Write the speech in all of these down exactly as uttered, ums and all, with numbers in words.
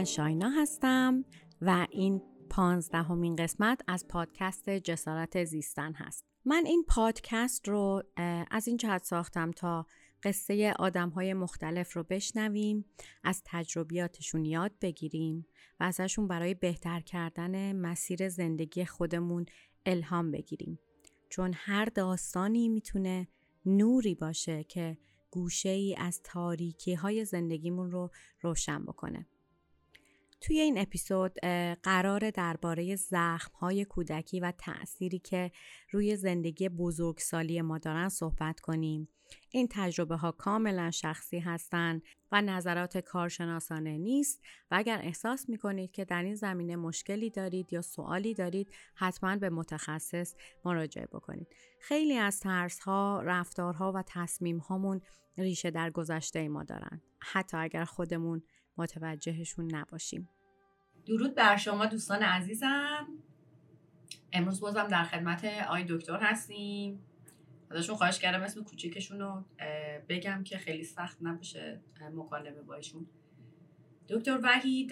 شاینا هستم و این پانزدهمین قسمت از پادکست جسارت زیستن هست. من این پادکست رو از این جهت ساختم تا قصه آدم‌های مختلف رو بشنویم، از تجربیاتشون یاد بگیریم و ازشون برای بهتر کردن مسیر زندگی خودمون الهام بگیریم. چون هر داستانی میتونه نوری باشه که گوشه‌ای از تاریکی‌های زندگیمون رو روشن بکنه. توی این اپیزود قراره درباره زخم‌های کودکی و تأثیری که روی زندگی بزرگسالی ما دارن صحبت کنیم. این تجربه ها کاملا شخصی هستن و نظرات کارشناسانه نیست و اگر احساس میکنید که در این زمینه مشکلی دارید یا سوالی دارید حتما به متخصص مراجعه بکنید. خیلی از ترس‌ها، رفتارها و تصمیم‌هامون ریشه در گذشته ما دارن، حتی اگر خودمون متوجهشون نباشیم. درود بر شما دوستان عزیزم. امروز بازم در خدمت آقای دکتر هستیم. ازشون خواهش کردم اسم کوچیکشون رو بگم که خیلی سخت نباشه مکالمه با ایشون. دکتر وحید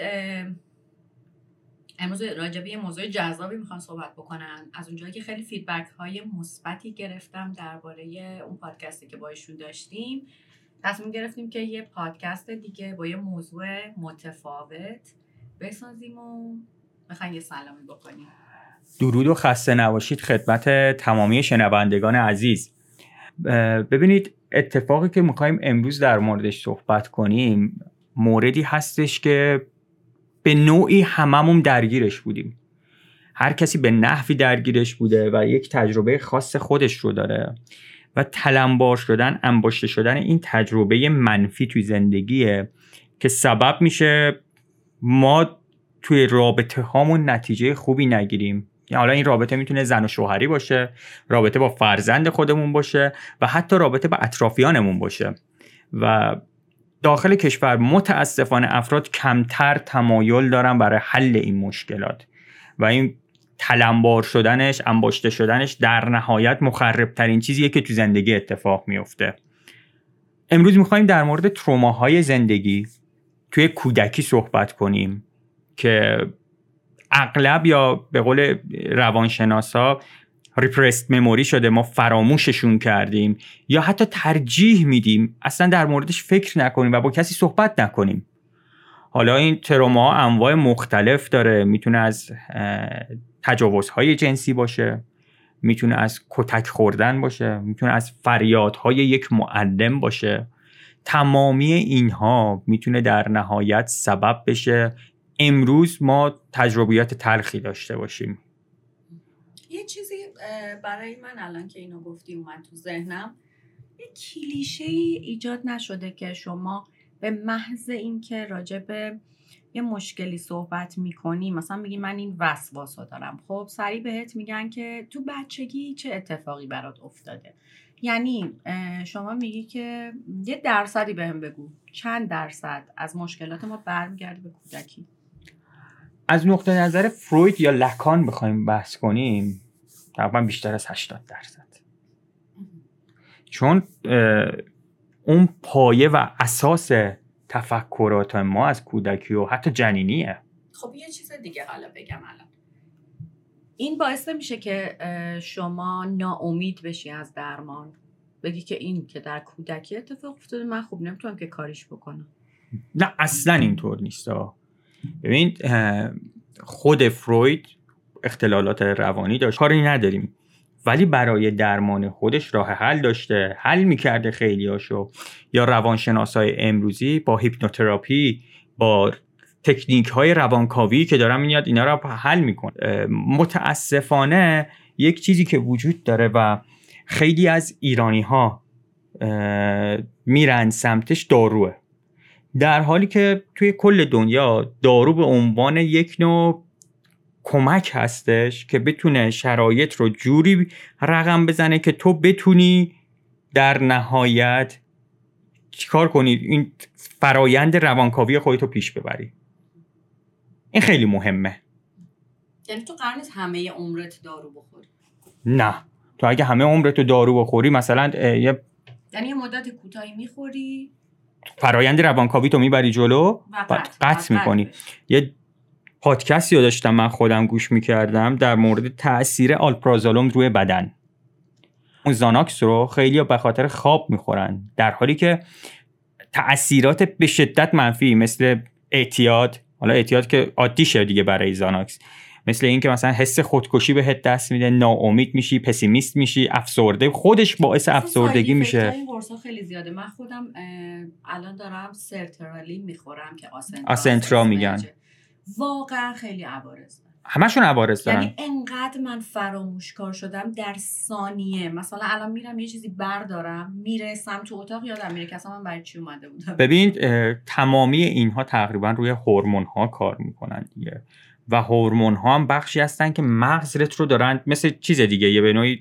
امروز راجع به یه موضوع جذابی میخوان صحبت بکنن. از اونجایی که خیلی فیدبک های مثبتی گرفتم درباره اون پادکستی که با ایشون داشتیم، تصمیم گرفتیم که یه پادکست دیگه با یه موضوع متفاوت بسازیم و میخوایم یه سلامی بکنیم. درود و خسته نباشید خدمت تمامی شنوندگان عزیز. ببینید، اتفاقی که میخوایم امروز در موردش صحبت کنیم موردی هستش که به نوعی هممون درگیرش بودیم. هر کسی به نحوی درگیرش بوده و یک تجربه خاص خودش رو داره و تلمبار شدن، انباشته شدن این تجربه منفی توی زندگیه که سبب میشه ما توی رابطه هامون نتیجه خوبی نگیریم. یعنی حالا این رابطه میتونه زن و شوهری باشه، رابطه با فرزند خودمون باشه و حتی رابطه با اطرافیانمون باشه. و داخل کشور متاسفانه افراد کمتر تمایل دارن برای حل این مشکلات و این تلمبار شدنش، انباشته شدنش در نهایت مخربترین چیزیه که تو زندگی اتفاق میفته. امروز میخوایم در مورد تروماهای زندگی توی کودکی صحبت کنیم که اغلب یا به قول روانشناسا ریپرست مموری شده، ما فراموششون کردیم یا حتی ترجیح میدیم اصلا در موردش فکر نکنیم و با کسی صحبت نکنیم. حالا این تروما انواع مختلف داره، میتونه از تجاوزهای جنسی باشه، میتونه از کتک خوردن باشه، میتونه از فریادهای یک معلم باشه. تمامی اینها میتونه در نهایت سبب بشه امروز ما تجربیات تلخی داشته باشیم. یه چیزی برای من الان که اینو گفتی اومد تو ذهنم، یه کلیشه‌ای ایجاد نشده که شما به محض این که راجع به یه مشکلی صحبت میکنی، مثلا میگی من این وسواسو دارم، خب سریع بهت میگن که تو بچگی چه اتفاقی برات افتاده. یعنی شما میگی که یه درصدی بهم بگو، چند درصد از مشکلات ما برمیگرده به کودکی؟ از نقطه نظر فروید یا لکان بخوایم بحث کنیم تقریبا بیشتر از هشتاد درصد، چون اون پایه و اساس تفکرات ما از کودکی و حتی جنینیه. خب یه چیز دیگه حالا بگم، الان این باعث نمیشه که شما ناامید بشی از درمان، بگی که این که در کودکی اتفاق افتاده من خوب نمیتونم که کاریش بکنم؟ نه اصلا اینطور نیست. ببین، خود فروید اختلالات روانی داشت، کاری نداریم، ولی برای درمان خودش راه حل داشته، حل میکرده خیلیاشو. یا روانشناسای امروزی با هیپنوتراپی، با تکنیک های روانکاوی که دارن میاد اینا رو حل میکنه. متاسفانه یک چیزی که وجود داره و خیلی از ایرانی ها میرن سمتش داروه، در حالی که توی کل دنیا دارو به عنوان یک نوع کمک هستش که بتونه شرایط رو جوری رقم بزنه که تو بتونی در نهایت چیکار کنی، این فرایند روانکاوی خودتو پیش ببری. این خیلی مهمه. یعنی تو قرار نیست همه عمرت دارو بخوری؟ نه، تو اگه همه عمرت دارو بخوری مثلا یه یعنی یه مدت کوتاهی میخوری فرایند روانکاوی تو میبری جلو و قطع میکنی. یه پادکستی رو داشتم من خودم گوش میکردم در مورد تأثیر آلپرازولام روی بدن. اون زاناکس رو خیلی به خاطر خواب میخورن در حالی که تأثیرات به شدت منفی مثل اعتیاد، حالا اعتیاد که عادی شده دیگه برای زاناکس، مثل این که مثلا حس خودکشی بهت دست میده، ناامید میشی، پسیمیست میشی، افسرده، خودش باعث افسردگی میشه. این قرصا خیلی زیاده. من خودم الان دارم سرترالین میخورم که آسنترا, آسنترا میگن. واقعا خیلی عوارض داره. همشون عوارض دارن. یعنی انقدر من فراموشکار شدم در ثانیه. مثلا الان میرم یه چیزی بردارم، میرسم تو اتاق یادم میره که اصلا من برای چی اومده بودم. ببین تمامی اینها تقریبا روی هورمون ها کار میکنن دیگه و هورمون ها هم بخشی هستن که مغزت رو دارن، مثل چیز دیگه یه به نوعی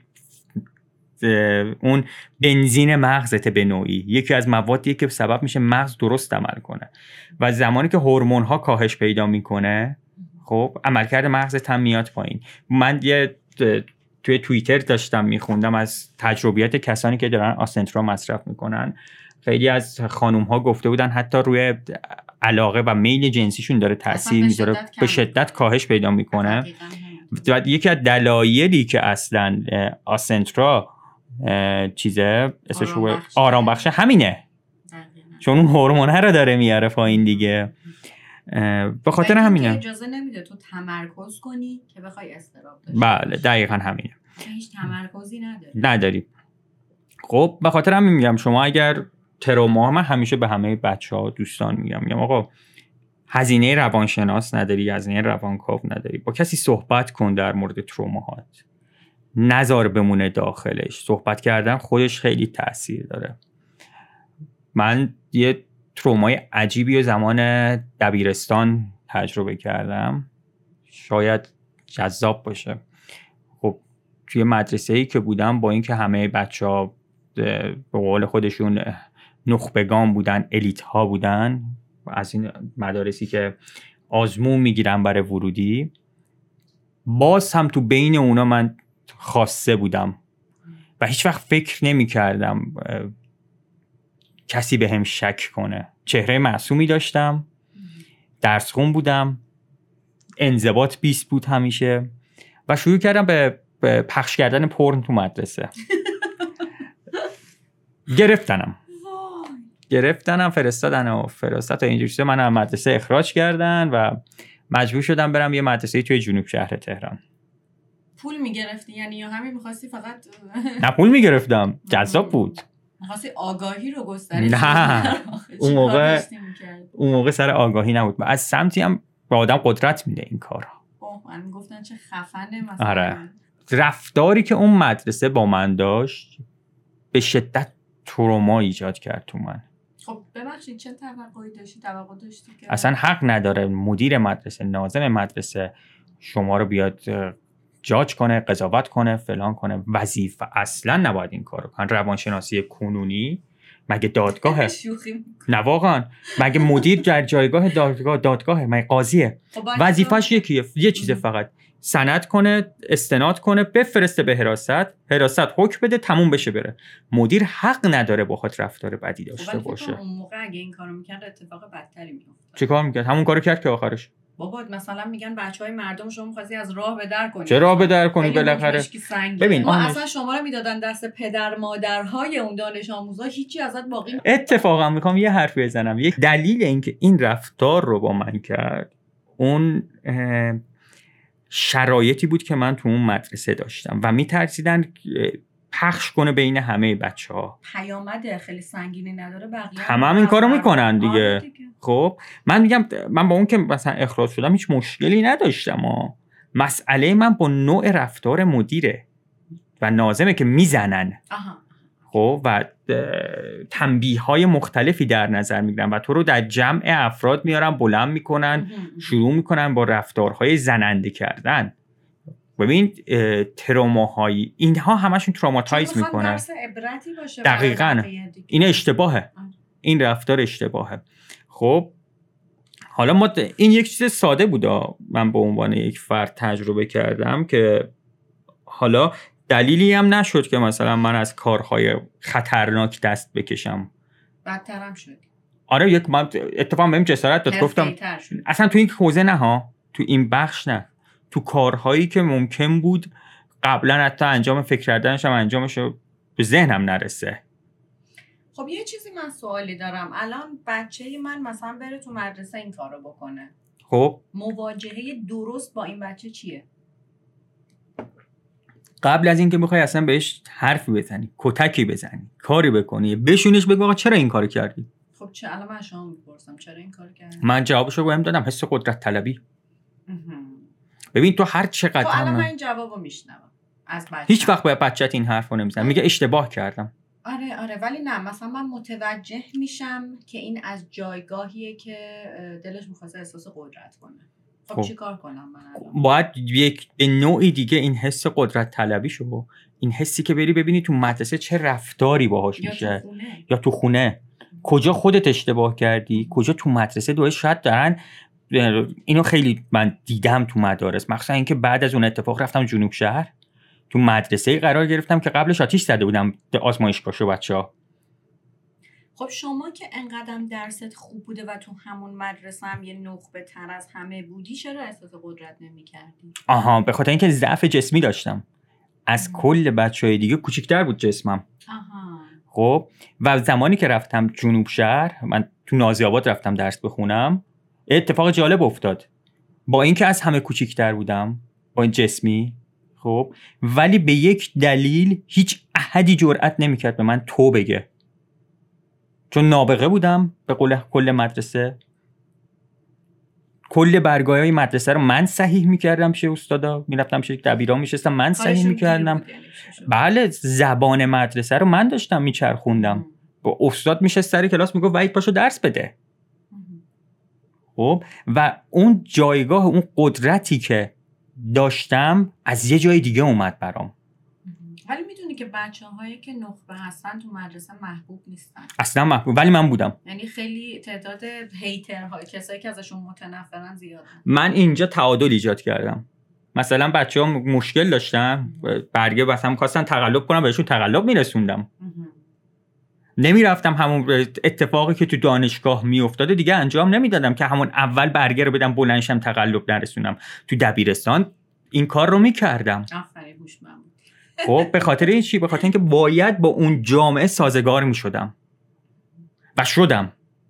اون بنزین مغزت به نوعی یکی از موادیه که سبب میشه مغز درست عمل کنه و زمانی که هورمون ها کاهش پیدا میکنه خب عملکرد مغزت هم میاد پایین. من یه توی توییتر داشتم میخوندم از تجربیات کسانی که دارن آسنترا مصرف میکنن. خیلی از خانوم ها گفته بودن حتی روی علاقه و میل جنسیشون داره تاثیر میذاره، به شدت کاهش پیدا میکنه. و یکی از دلایلی که اصلا آسنترا چیزه اسمش رو آرام بخشه همینه، چون اون هورمونه رو داره میاره پایین دیگه. به خاطر همینه اجازه نمیده تو تمرکز کنی که بخوای استراب داشتی. بله دقیقاً همینه. هیچ تمرکزی نداری. نداری. خب به خاطر همین میگم شما اگر تروما، من همیشه به همه بچه‌ها دوستان میگم میگم آقا هزینه روانشناس نداری، هزینه روانکاو نداری، با کسی صحبت کن در مورد تروماهات، نذار بمونه داخلش. صحبت کردن خودش خیلی تأثیر داره. من یه ترومای عجیبی و زمان دبیرستان تجربه کردم، شاید جذاب باشه. خب توی مدرسه‌ای که بودم، با اینکه همه بچه‌ها به قول خودشون نخبگان بودن، الیت ها بودن، از این مدارسی که آزمون میگیرن برای ورودی، باز هم تو بین اونا من خاصه بودم و هیچ وقت فکر نمی کردم کسی به هم شک کنه. چهره معصومی داشتم، درس خون بودم، انضباط بیست بود همیشه و شروع کردم به پخش کردن پورن تو مدرسه. گرفتنم گرفتنم فرستادن و فرستاد و اینجوری من از مدرسه اخراج کردن و مجبور شدم برم یه مدرسه توی جنوب شهر تهران. پول میگرفتی یعنی یا همین میخواستی فقط؟ نه پول میگرفتم، جذاب بود. میخواستی آگاهی رو گسترش؟ نه اون موقع اون موقع سر آگاهی نبود، از سمتی هم به آدم قدرت میده این کارا. اوه من گفتن چه خفنه مثلا. آره. رفتاری که اون مدرسه با من داشت به شدت تروما ایجاد کرد تو من. خب ببخشید چه توقعی داشتی؟ توقع داشتی که اصلا حق نداره مدیر مدرسه، ناظم مدرسه شما رو بیاد جاج کنه، قضاوت کنه، فلان کنه. وظیفه اصلا نباید این کارو کنه. روانشناسی کنونی مگه دادگاهه؟ نه واقعا مگه مدیر در جایگاه دادگاه دادگاهه؟ مگه قاضیه؟ وظیفش یکیه، یه چیزه فقط، سند کنه، استناد کنه، بفرسته به حراست، حراست حکم بده، تموم بشه بره. مدیر حق نداره بخواد رفتار بدی داشته باشه. اون موقع اگه این کارو میکرد اتفاق بدتری میافتاد. چه کار میکرد؟ همون کارو کرد که آخرش بابا مثلا میگن بچهای مردم شما می‌خواستی از راه به در کنی. چه راه به در کنی بالاخره؟ ببین ما اصلا شما رو میدادن دست پدر مادرهای اون دانش آموزا، هیچی ازت باقی. اتفاقا میخوام یه حرف بزنم. یک دلیل اینکه این رفتار رو با من کرد اون شرایطی بود که من تو اون مدرسه داشتم و میترسیدن پخش کنه بین همه بچه‌ها. پیامد خیلی سنگینی نداره، بقیه همه هم این کارو میکنن دیگه. خب من میگم من با اون که مثلا اخراج شدم هیچ مشکلی نداشتم ها. مسئله من با نوع رفتار مدیره و ناظمه که میزنن. آها. خب و تنبیه‌های مختلفی در نظر میگیرن و تو رو در جمع افراد میارن بلند میکنن، شروع میکنن با رفتارهای زننده کردن. ببین تروماهای اینها همشون تروماتایز میکنن. درس عبرتی باشه. دقیقاً این اشتباهه. این رفتار اشتباهه. خب حالا ما این یک چیز ساده بوده، من به عنوان یک فرد تجربه کردم که حالا دلیلی هم نشد که مثلا من از کارهای خطرناک دست بکشم. بدترم شد. آره یک من اتفاقا بهم جسارت داد، گفتم اصلا تو این حوزه نه ها، تو این بخش نه، تو کارهایی که ممکن بود قبلا حتی انجام فکر کردنش هم انجامش به ذهنم نرسه. خب یه چیزی من سوالی دارم، الان بچه من مثلا بره تو مدرسه این کارو بکنه، خب مواجهه درست با این بچه چیه؟ قبل از اینکه بخوای اصلا بهش حرفی بزنی، کتکی بزنی، کاری بکنی، بشونیش بگو آقا چرا این کارو کردی؟ خب چه الان من شما میپرسم چرا این کارو کردی؟ من جوابشو بهم دادم، حس قدرت طلبی. ببین تو هر چقدر خب الان من این جوابو میشنوم از بچه، هیچ وقت به بچه‌ت این حرفو نمیزنم، میگه اشتباه کردم. آره آره ولی نه، مثلا من متوجه میشم که این از جایگاهیه که دلش می‌خواسته احساس قدرت کنه. خب, خب چی کار کنم من الان؟ باید یک به نوعی دیگه این حس قدرت طلبی شو، این حسی که بری ببینی تو مدرسه چه رفتاری باهاش یا میشه تو خونه. یا تو خونه کجا خودت اشتباه کردی، کجا تو مدرسه دوست شاید دارن. اینو خیلی من دیدم تو مدارس، مخصوصا اینکه بعد از اون اتفاق رفتم جنوب شهر، تو مدرسه قرار گرفتم که قبلش آتیش زده بودم آزمایشگاهشو بچه‌ها. خب شما که انقدرم درست خوب بوده و تو همون مدرسه هم یه نخبه تر از همه بودی، چرا احساس قدرت نمی‌کردی؟ آها به خاطر اینکه ضعف جسمی داشتم، از ام. کل بچهای دیگه کوچیک‌تر بود جسمم. آها. خب و زمانی که رفتم جنوب شهر، من تو نازی آباد رفتم درس بخونم، اتفاق جالب افتاد. با اینکه از همه کوچیک‌تر بودم با این جسمی، خب ولی به یک دلیل هیچ احدی جرئت نمی‌کرد به من تو بگه، چون نابغه بودم به قول کل مدرسه. کل برگاه‌های مدرسه رو من صحیح می‌کردم، پیش استادا میرفتم، پیش دبیرا میشستم من صحیح می‌کردم. بله زبان مدرسه رو من داشتم میچرخوندم. با استاد میشست سر کلاس میگفت وحید پاشو درس بده. خب و اون جایگاه، اون قدرتی که داشتم از یه جای دیگه اومد برام. ولی میدونی که بچه‌هایی که نخبه هستن تو مدرسه محبوب نیستن. اصلا محبوب، ولی من بودم. یعنی خیلی تعداد هیترها، کسایی که ازشون متنفرن زیاده. من اینجا تعادل ایجاد کردم. مثلا بچه‌ها مشکل داشتن، برگه مثلا می‌خواستن تقلب کنم، بهشون تقلب میرسوندم. نمیرفتم همون اتفاقی که تو دانشگاه میافتاده دیگه انجام نمیدادم که همون اول برگه رو بدم بلندشم تقلب نرسونم. تو دبیرستان این کار رو میکردم. آفرین هوشمند. خب به خاطر این چی؟ به خاطر اینکه باید با اون جامعه سازگار میشدم و شدم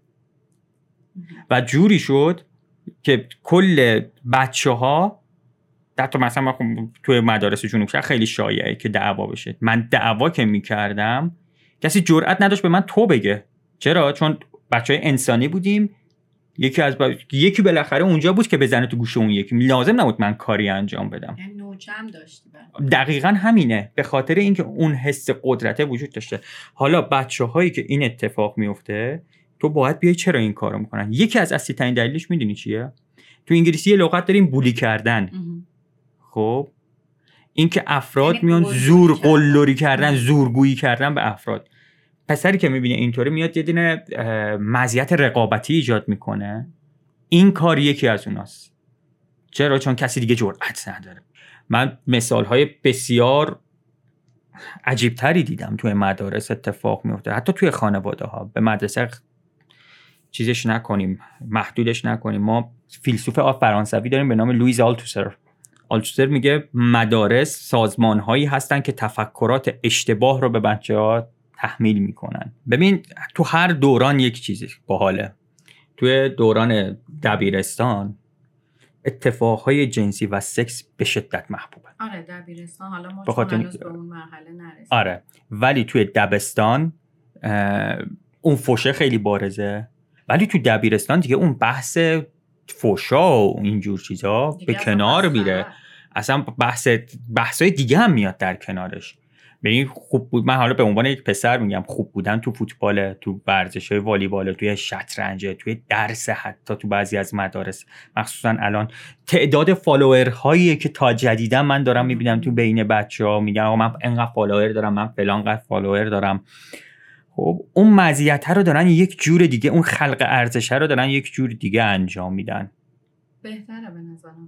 و جوری شد که کل بچه‌ها حتی مثلا توی مدارس جنوب شهر خیلی شایعه که دعوا بشه. من دعوا که میکردم کسی جرئت نداشت به من تو بگه. چرا؟ چون بچهای انسانی بودیم. یکی از با... یکی بالاخره اونجا بود که بزنه تو گوش اون یکی. لازم نبود من کاری انجام بدم. یعنی نوچم داشتی. دقیقاً همینه، به خاطر اینکه اون حس قدرت وجود داشته. حالا بچه‌هایی که این اتفاق میفته تو باید بیای چرا این کارو میکنن. یکی از اصلی ترین دلیلش میدونی چیه؟ تو انگلیسی یه لغت داریم بولی کردن. خب این که افراد میان زور قلدری کردن، زورگویی کردن به افراد. پسری که میبینه اینطوری میاد یه دونه مزیت رقابتی ایجاد میکنه. این کار یکی از اوناست. چرا؟ چون کسی دیگه جرأت نداره. من مثالهای بسیار عجیبتری دیدم توی مدارس اتفاق میفته، حتی توی خانواده ها. به مدرسه چیزش نکنیم، محدودش نکنیم. ما فیلسوف فرانسوی داریم به نام لوئیز آلتوسر. آلتوسر میگه مدارس سازمانهایی هستن که تفکرات اشتباه رو به بچه‌ها تحمیل میکنن. ببین تو هر دوران یک چیزی باحاله. توی دوران دبیرستان اتفاقهای جنسی و سکس به شدت محبوبه. آره دبیرستان، حالا ما چون هنوز به اون مرحله نرسیدیم. آره ولی توی دبستان اون فوشه خیلی بارزه، ولی تو دبیرستان دیگه اون بحث فوشا و اینجور چیزا به کنار میره. اصلا بحث بحثای دیگه هم میاد در کنارش. ببین خوب بود، من حالا به عنوان یک پسر میگم، خوب بودن تو فوتبال، تو ورزش‌های والیبال، توی شطرنج، توی درس، حتی تو بعضی از مدارس، مخصوصا الان تعداد فالوورهایی که تا جدیدا من دارم میبینم تو بین بچه‌ها، میگن آقا من اینقدر فالوور دارم، من فلان قدر فالوور دارم. خب اون مزیت رو دارن یک جور دیگه، اون خلق ارزش رو دارن یک جور دیگه انجام میدن. بهتره به نظرم.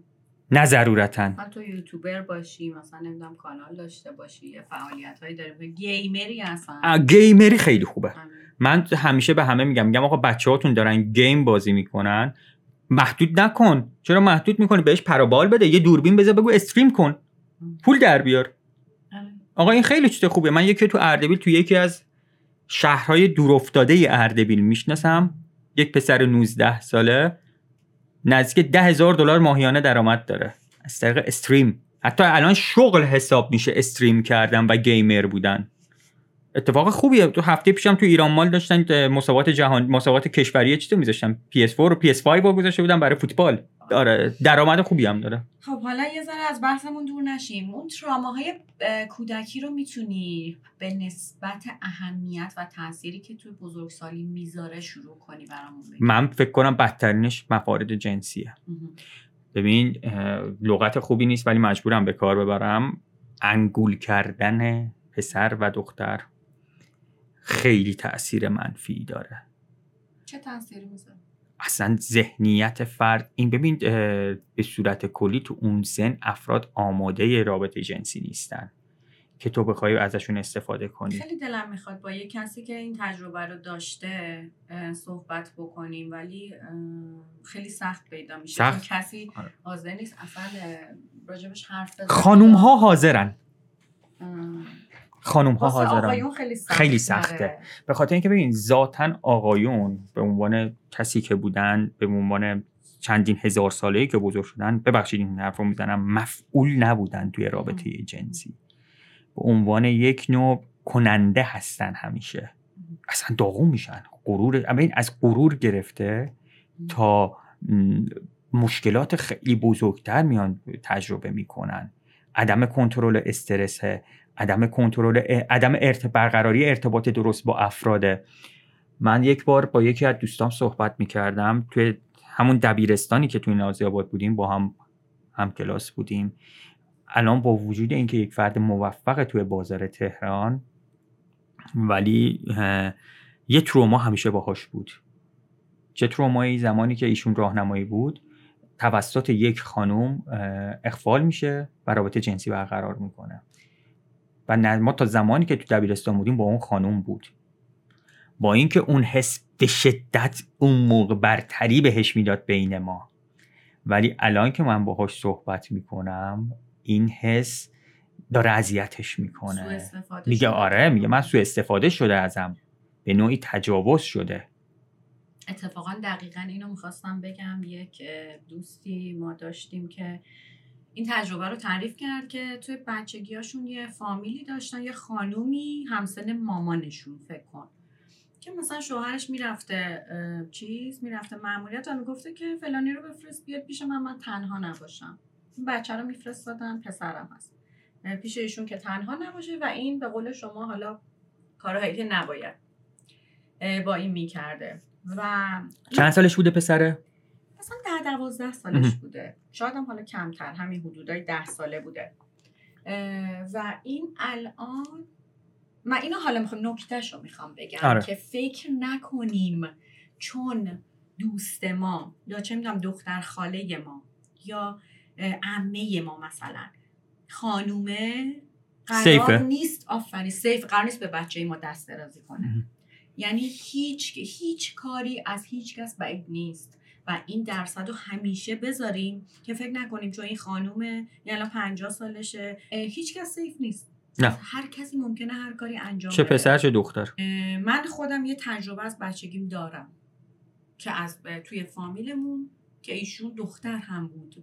نه ضرورتاً. مثلا تو یوتیوبر باشی، مثلا نمیدونم کانال داشته باشی، یه فعالیتایی داری، گیمری هستن. گیمری خیلی خوبه. هم. من همیشه به همه میگم میگم آقا بچه‌هاتون دارن گیم بازی میکنن، محدود نکن. چرا محدود میکنی؟ بهش پرابال بده، یه دوربین بذار، بگو استریم کن، پول در بیار. آقا این خیلی چیز خوبه. من یکی تو اردبیل تو یکی از شهرهای دورافتاده اردبیل میشناسم، یک پسر نوزده ساله نزدیک ده هزار دلار ماهیانه درآمد داره از طریق استریم. حتی الان شغل حساب میشه استریم کردن و گیمر بودن. اتفاق خوبیه. تو هفته پیشم تو ایران مال داشتن مسابقات جهان، مسابقات کشوری چیزو میذاشتن، پی اس چهار و پی اس پنج رو گذاشته بودن برای فوتبال. داره درآمد خوبی هم داره. خب حالا یه ذره از بحثمون دور نشیم. اون تراماهای کودکی رو میتونی به نسبت اهمیت و تأثیری که توی بزرگسالی میذاره شروع کنی برامون بگی؟ من فکر کنم بدترینش مفارد جنسیه. ببین لغت خوبی نیست ولی مجبورم به کار ببرم. انگول کردن پسر و دختر خیلی تأثیر منفی داره. چه تأثیری میذاره؟ اصلا ذهنیت فرد این، ببین به صورت کلی تو اون سن افراد آماده رابطه جنسی نیستن که تو بخوای ازشون استفاده کنی. خیلی دلم میخواد با یه کسی که این تجربه رو داشته صحبت بکنیم ولی خیلی سخت پیدا میشه. چون کسی حاضر نیست اصلا راجبش حرف بزنه. خانوم ها حاضرن. خانوم ها حاضرن. خیلی, سخت خیلی سخته. به خاطر اینکه ببین ذاتن آقایون به عنوان کسی که بودن، به عنوان چندین هزار ساله‌ای که بزرگ شدن، ببخشید این حرفو میزنم، مفعول نبودن توی رابطه جنسی. به عنوان یک نوع کننده هستن همیشه. اصلا داغون میشن. غرور، ببین از غرور گرفته تا مشکلات خیلی بزرگتر میان تجربه میکنن. عدم کنترل استرس، عدم کنترل عدم ارت برقراری ارتباط درست با افراده. من یک بار با یکی از دوستام صحبت میکردم توی همون دبیرستانی که توی نازی‌آباد بودیم، با هم هم کلاس بودیم. الان با وجود اینکه یک فرد موفق توی بازار تهران، ولی یه تروما همیشه باهاش بود. چه ترومایی؟ زمانی که ایشون راهنمایی بود توسط یک خانوم اغفال میشه و رابطه جنسی برقرار میکنه و ما تا زمانی که تو دبیرستان بودیم با اون خانوم بود. با اینکه اون حس به شدت اون موقع برتری بهش میداد بین ما، ولی الان که من باهاش صحبت میکنم این حس داره اذیتش میکنه. میگه آره، میگه من سوء استفاده شده ازم، به نوعی تجاوز شده. اتفاقا دقیقاً اینو میخواستم بگم. یک دوستی ما داشتیم که این تجربه رو تعریف کرد که توی بچگیاشون یه فامیلی داشتن، یه خانومی همسن مامانشون فکر کن، که مثلا شوهرش میرفته چیز میرفته ماموریت و میگفته که فلانی رو بفرست بیاد پیش من، من تنها نباشم. این بچه رو میفرستادن، پسرم هست پیش ایشون که تنها نباشه و این به قول شما حالا کارهایی که نباید با این میکرده. و چند سالش بوده پسره؟ مثلا ده دوازده سالش بوده، شاید هم حالا کمتر، همین حدودای ده ساله بوده. و این الان من اینو حالا میخوام نکتهشو میخوام بگم آره. که فکر نکنیم چون دوست ما یا چه میدونم دختر خاله ما یا عمه ما مثلا خانومه قرار سیفه. نیست آفرین سیف قرار نیست به بچه ما دست درازی کنه. اه. یعنی هیچ هیچ کاری از هیچ کس بعید نیست و این درصد رو همیشه بذاریم که فکر نکنیم چون این خانومه یعنی پنجاه سالشه هیچ کس سیف نیست. نه. هر کسی ممکنه هر کاری انجام چه بده. پسر چه دختر. من خودم یه تجربه از بچگیم دارم که از توی فامیلمون که ایشون دختر هم بود،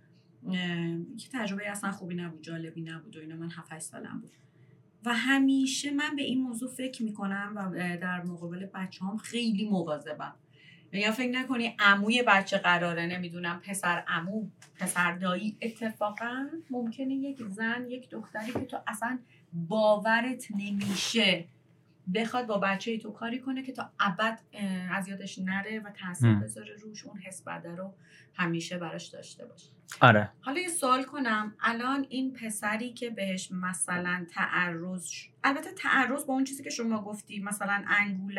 یه تجربه اصلا خوبی نبود، جالبی نبود و اینا. من هفت هشت سالم بود و همیشه من به این موضوع فکر میکنم و در مقابل بچه‌هام خیلی مواظبم. یا فکر نکنی عموی بچه قراره نمیدونم پسر عمو پسر دایی، اتفاقا ممکنه یک زن یک دختری که تو اصلا باورت نمیشه بخواد با بچه تو کاری کنه که تا ابد از یادش نره و تاثیر بذاره روش، اون حس بده رو همیشه براش داشته باشه. آره. حالا یه سوال کنم، الان این پسری که بهش مثلا تعرض ش... البته تعرض با اون چیزی که شما گفتی مثلا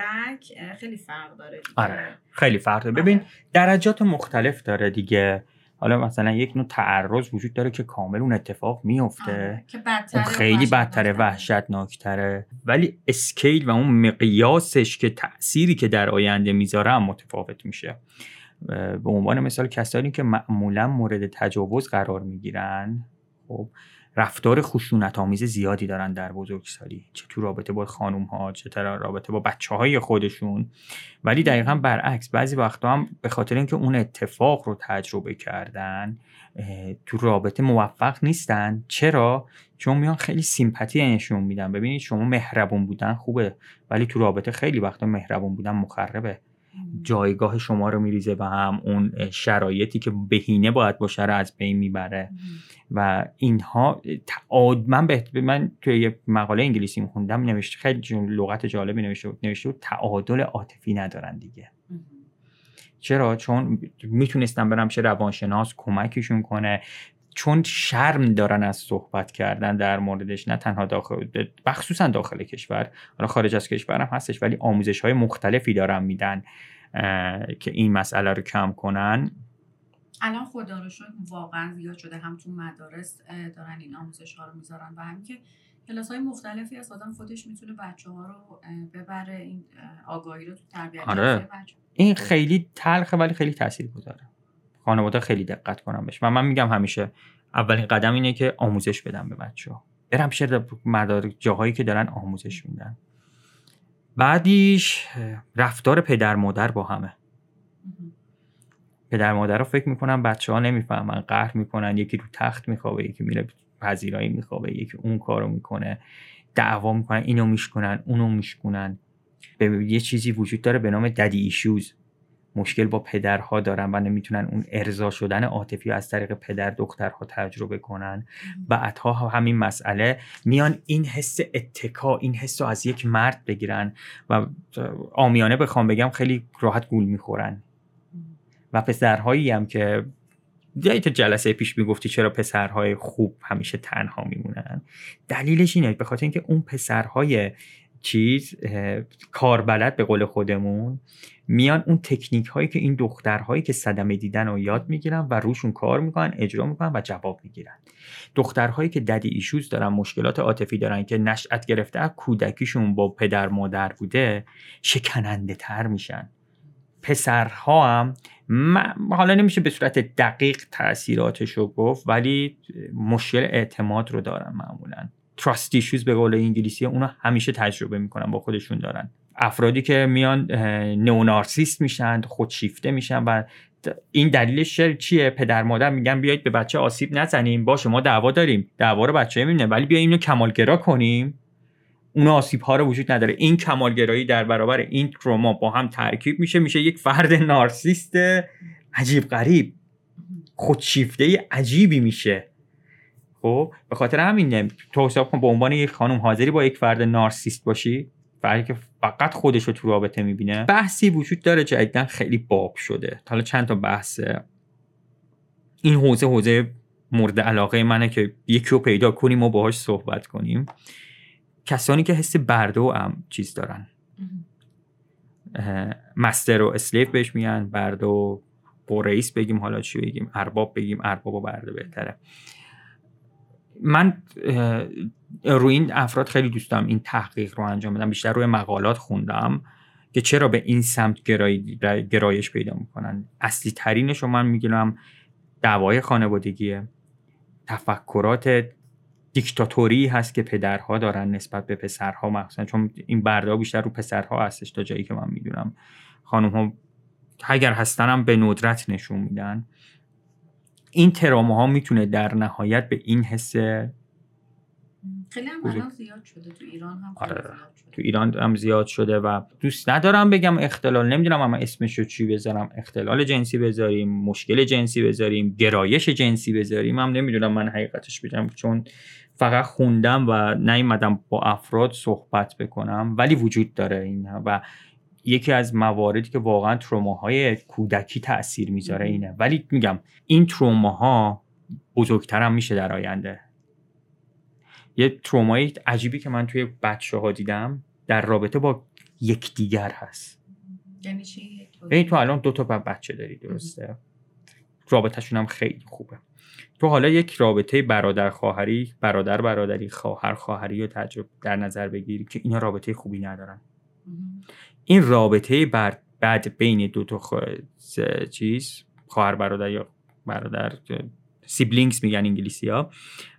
انگولک خیلی فرق داره دیگه. آره خیلی فرق داره. ببین درجات مختلف داره دیگه. حالا مثلا یک نوع تعرض وجود داره که کامل اون اتفاق میفته که بدتره، خیلی بدتره، وحشتناکتره، ولی اسکیل و اون مقیاسش که تأثیری که در آینده میذاره هم متفاوت میشه. به عنوان مثال کسانی که معمولا مورد تجاوز قرار میگیرن خب رفتار خشونت‌آمیز زیادی دارن در بزرگسالی، چه تو رابطه با خانم ها چه تو رابطه با بچه های خودشون. ولی دقیقاً برعکس بعضی وقتا هم به خاطر اینکه اون اتفاق رو تجربه کردن تو رابطه موفق نیستن. چرا؟ چون میان خیلی سیمپاتی نشون میدن. ببینید شما مهربون بودن خوبه، ولی تو رابطه خیلی وقتا مهربون بودن مخربه، جایگاه شما رو میریزه و هم اون شرایطی که بهینه باید باشه رو از بین میبره. و اینها تعاد من به من توی یه مقاله انگلیسی میخوندم نوشته، خیلی لغت جالبی نوشته بود، نوشته بود تعادل عاطفی ندارن دیگه. چرا؟ چون میتونستن برن پیش روانشناس کمکشون کنه، چون شرم دارن از صحبت کردن در موردش، نه تنها داخل بخصوصا داخل کشور، حالا خارج از کشور هم هستش، ولی آموزش‌های مختلفی دارن میدن که این مسئله رو کم کنن. الان خدا رو شکر واقعا زیاد شده، هم تو مدارس دارن این آموزش‌ها رو میذارن و هم که کلاس‌های مختلفی از آدم خودش میتونه بچه‌ها رو ببره این آگاهی رو تو تربیت آره. بچه‌ها. این خیلی تلخه ولی خیلی تاثیرگذاره. خانواده خیلی دقت کنن بهش. و من میگم همیشه اولین قدم اینه که آموزش بدم به بچه‌ها. برم پیش مدارس جاهایی که دارن آموزش میدن. بعدیش رفتار پدر مادر با همه. پدر مادر رو فکر میکنن بچه‌ها نمیفهمن، قهر میکنن، یکی رو تخت میخوابه، یکی میره پذیرایی میخوابه، یکی اون کارو میکنه، دعوا میکنن، اینو میشکنن اونو میشکنن. یه چیزی وجود داره به نام ددی ایشوز، مشکل با پدرها دارن و نمیتونن اون ارضا شدن عاطفی از طریق پدر دخترها تجربه کنن. بعدها همین مسئله میان این حس اتکا، این حس رو از یک مرد بگیرن و عامیانه بخوام بگم خیلی راحت گول میخورن. و پسرهایی هم که دیگه تو جلسه پیش میگفتی چرا پسرهای خوب همیشه تنها میمونن، دلیلش اینه به خاطر اینکه اون پسرهای چیز کاربلد به قول خودمون میان اون تکنیک هایی که این دخترهایی که صدمه دیدن رو یاد میگیرن و روشون کار میکنن، اجرا میکنن و جواب میگیرن. دخترهایی که ددی ایشوز دارن، مشکلات عاطفی دارن، که نشأت گرفته از کودکیشون با پدر مادر بوده، شکننده تر میشن. پسرها هم حالا نمیشه به صورت دقیق تأثیراتشو گفت، ولی مشکل اعتماد رو دارن معمولاً. تراست ایشوز به قول انگلیسی، اونا همیشه تجربه میکنن، با خودشون دارن. افرادی که میان نئونارسیست میشن، خودشیفته میشن و این دلیلش چیه؟ پدر مادر میگن بیایید به بچه آسیب نزنیم، باشه ما دعوا داریم، دعوا رو بچه میبینه، ولی بیاییم اینو کمالگرا کنیم، اون آسیب ها رو وجود نداره. این کمالگرایی در برابر این تروما با هم ترکیب میشه، میشه یک فرد نارسیست عجیب غریب، خودشیفته عجیبی میشه. خب به خاطر همین تو حساب کن به عنوان یک خانم حاضری با یک فرد نارسیست باشی، فردی که فقط خودش رو تو رابطه میبینه؟ بحثی وجود داره جدیدن خیلی باب شده، حالا چند تا بحث این حوزه حوزه مورد علاقه منه که یکی رو پیدا کنیم و باهاش صحبت کنیم. کسانی که حس برده و هم چیز دارن، مستر و اسلیف بهش میگن، برده و رئیس بگیم، حالا چی بگیم، ارباب بگیم، ارباب و برده بهتره. من روی این افراد خیلی دوست دارم این تحقیق رو انجام بدم، بیشتر روی مقالات خوندم که چرا به این سمت گرای... گرایش پیدا میکنن. اصلی ترینش رو من میگم دعوای خانوادگیه، تفکرات دیکتاتوری هست که پدرها دارن نسبت به پسرها، مخصوصا چون این برده بیشتر رو پسرها هستش تا جایی که من میدونم. خانم ها اگر هستن هم به ندرت نشون میدن. این تروماها میتونه در نهایت به این حس خیلی هم الان زیاد شده تو ایران هم خیلی آره. زیاد شده. تو ایران هم زیاد شده و دوست ندارم بگم اختلال، نمیدونم اما اسمشو چی بذارم، اختلال جنسی بذاریم، مشکل جنسی بذاریم، گرایش جنسی بذاریم، هم نمیدونم من حقیقتش بگم، چون فقط خوندم و نیومدم با افراد صحبت بکنم، ولی وجود داره این. و یکی از مواردی که واقعا تروماهای کودکی تأثیر میذاره اینه. ولی میگم این تروماها بزرگتر هم میشه در آینده. یه ترومای عجیبی که من توی بچه‌ها دیدم در رابطه با یکدیگر هست. یعنی چی؟ ببین تو الان دو تا بچه داری، درسته؟ رابطه‌شون هم خیلی خوبه. تو حالا یک رابطه برادر خواهری، برادر برادری، خواهر خواهری رو تجربه در نظر بگیری که اینا رابطه خوبی ندارن. این رابطه بر بعد بین دو تا خ... چیز خواهر برادر یا برادر سیبلینگز میگن انگلیسی‌ها،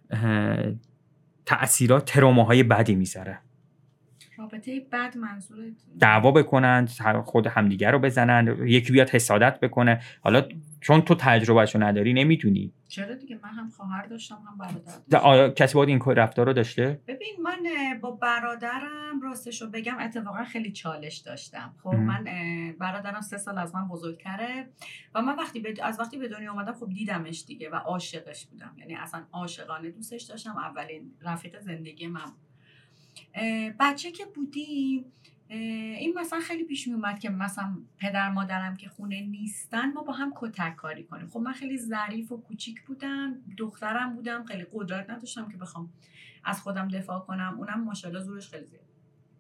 تأثیرات تروماهای بدی میذاره. رابطه بد منظورت دعوا بکنن، خود همدیگر رو بزنن، یکی بیاد حسادت بکنه. حالا چون تو تجربهشو نداری نمیتونی. چرا دیگه، من هم خواهر داشتم هم برادر داشتم. آیا کسی باید این رفتار رو داشته؟ ببین من با برادرم راستشو بگم اتفاقا خیلی چالش داشتم. خب من برادرم سه سال از من بزرگتره و من وقتی به از وقتی به دنیا اومدم خب دیدمش دیگه و عاشقش بودم، یعنی اصلا عاشقانه دوستش داشتم. اولین رفیق زندگی من. بچه که بودیم این مثلا خیلی پیش می اومد که مثلا پدر مادرم که خونه نیستن ما با هم کتک کاری کنیم. خب من خیلی ظریف و کوچیک بودم، دخترم بودم، خیلی قدرت نداشتم که بخوام از خودم دفاع کنم، اونم ماشاءالله زورش خیلی زیاد.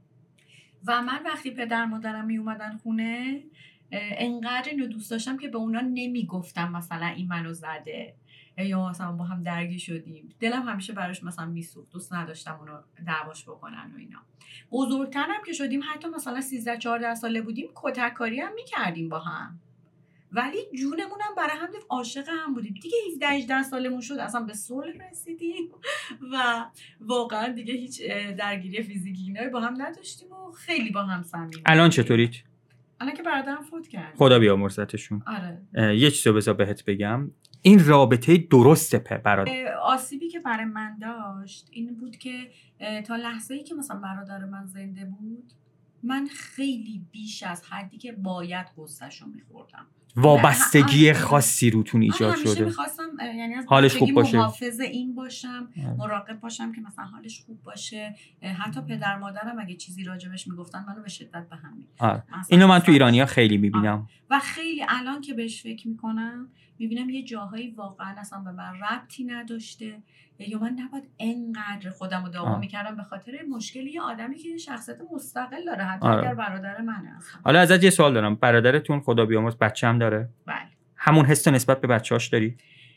و من وقتی پدر مادرم می اومدن خونه انقدر اینو دوست داشتم که به اونا نمیگفتم مثلا این منو زده یا مثلا با هم درگیر شدیم. دلم همیشه براش مثلا میسوخت، دوست نداشتم اونو دعواش بکنن و اینا. بزرگترم که شدیم حتی مثلا سیزده چهارده ساله بودیم کتک کاری هم میکردیم با هم، ولی جونمون هم برای هم عاشق هم بودیم دیگه. هفده هجده سالمون شد اصلا به صلح رسیدیم و واقعا دیگه هیچ درگیری فیزیکی اینا با هم نداشتیم و خیلی با هم صمیمی. الان چطورید؟ الان که برادرم فوت کرد، خدا بیامرزتشون. آره. یه چیزو بذار بهت بگم، این رابطه درسته په برادر. آسیبی که برای من داشت این بود که تا لحظه‌ای که مثلا برادر من زنده بود من خیلی بیش از حدی که باید غصه‌شو می‌خوردم. وابستگی خاصی روتون ایجاد شده. همیشه می‌خواستم یعنی از حالش خوب باشه، محافظ این باشم، مراقب باشم که مثلا حالش خوب باشه. حتی پدر مادرم اگه چیزی راجبش میگفتن منو به شدت به هم می‌ریختن. اینو من تو ایرانی‌ها خیلی می‌بینم و خیلی الان که بهش فکر می‌کنم می‌بینم یه جاهایی واقعا اصلا به من ربطی نداشته یا من نباید انقدر خودم رو داغون میکردم به خاطر مشکلی یه آدمی که یه شخصیت مستقل داره حتی آه. اگر برادر منه. اصلا حالا ازت یه سوال دارم، برادرتون خدا بیامرز بچه هم داره؟ بله. همون حس نسبت به بچه‌هاش داری؟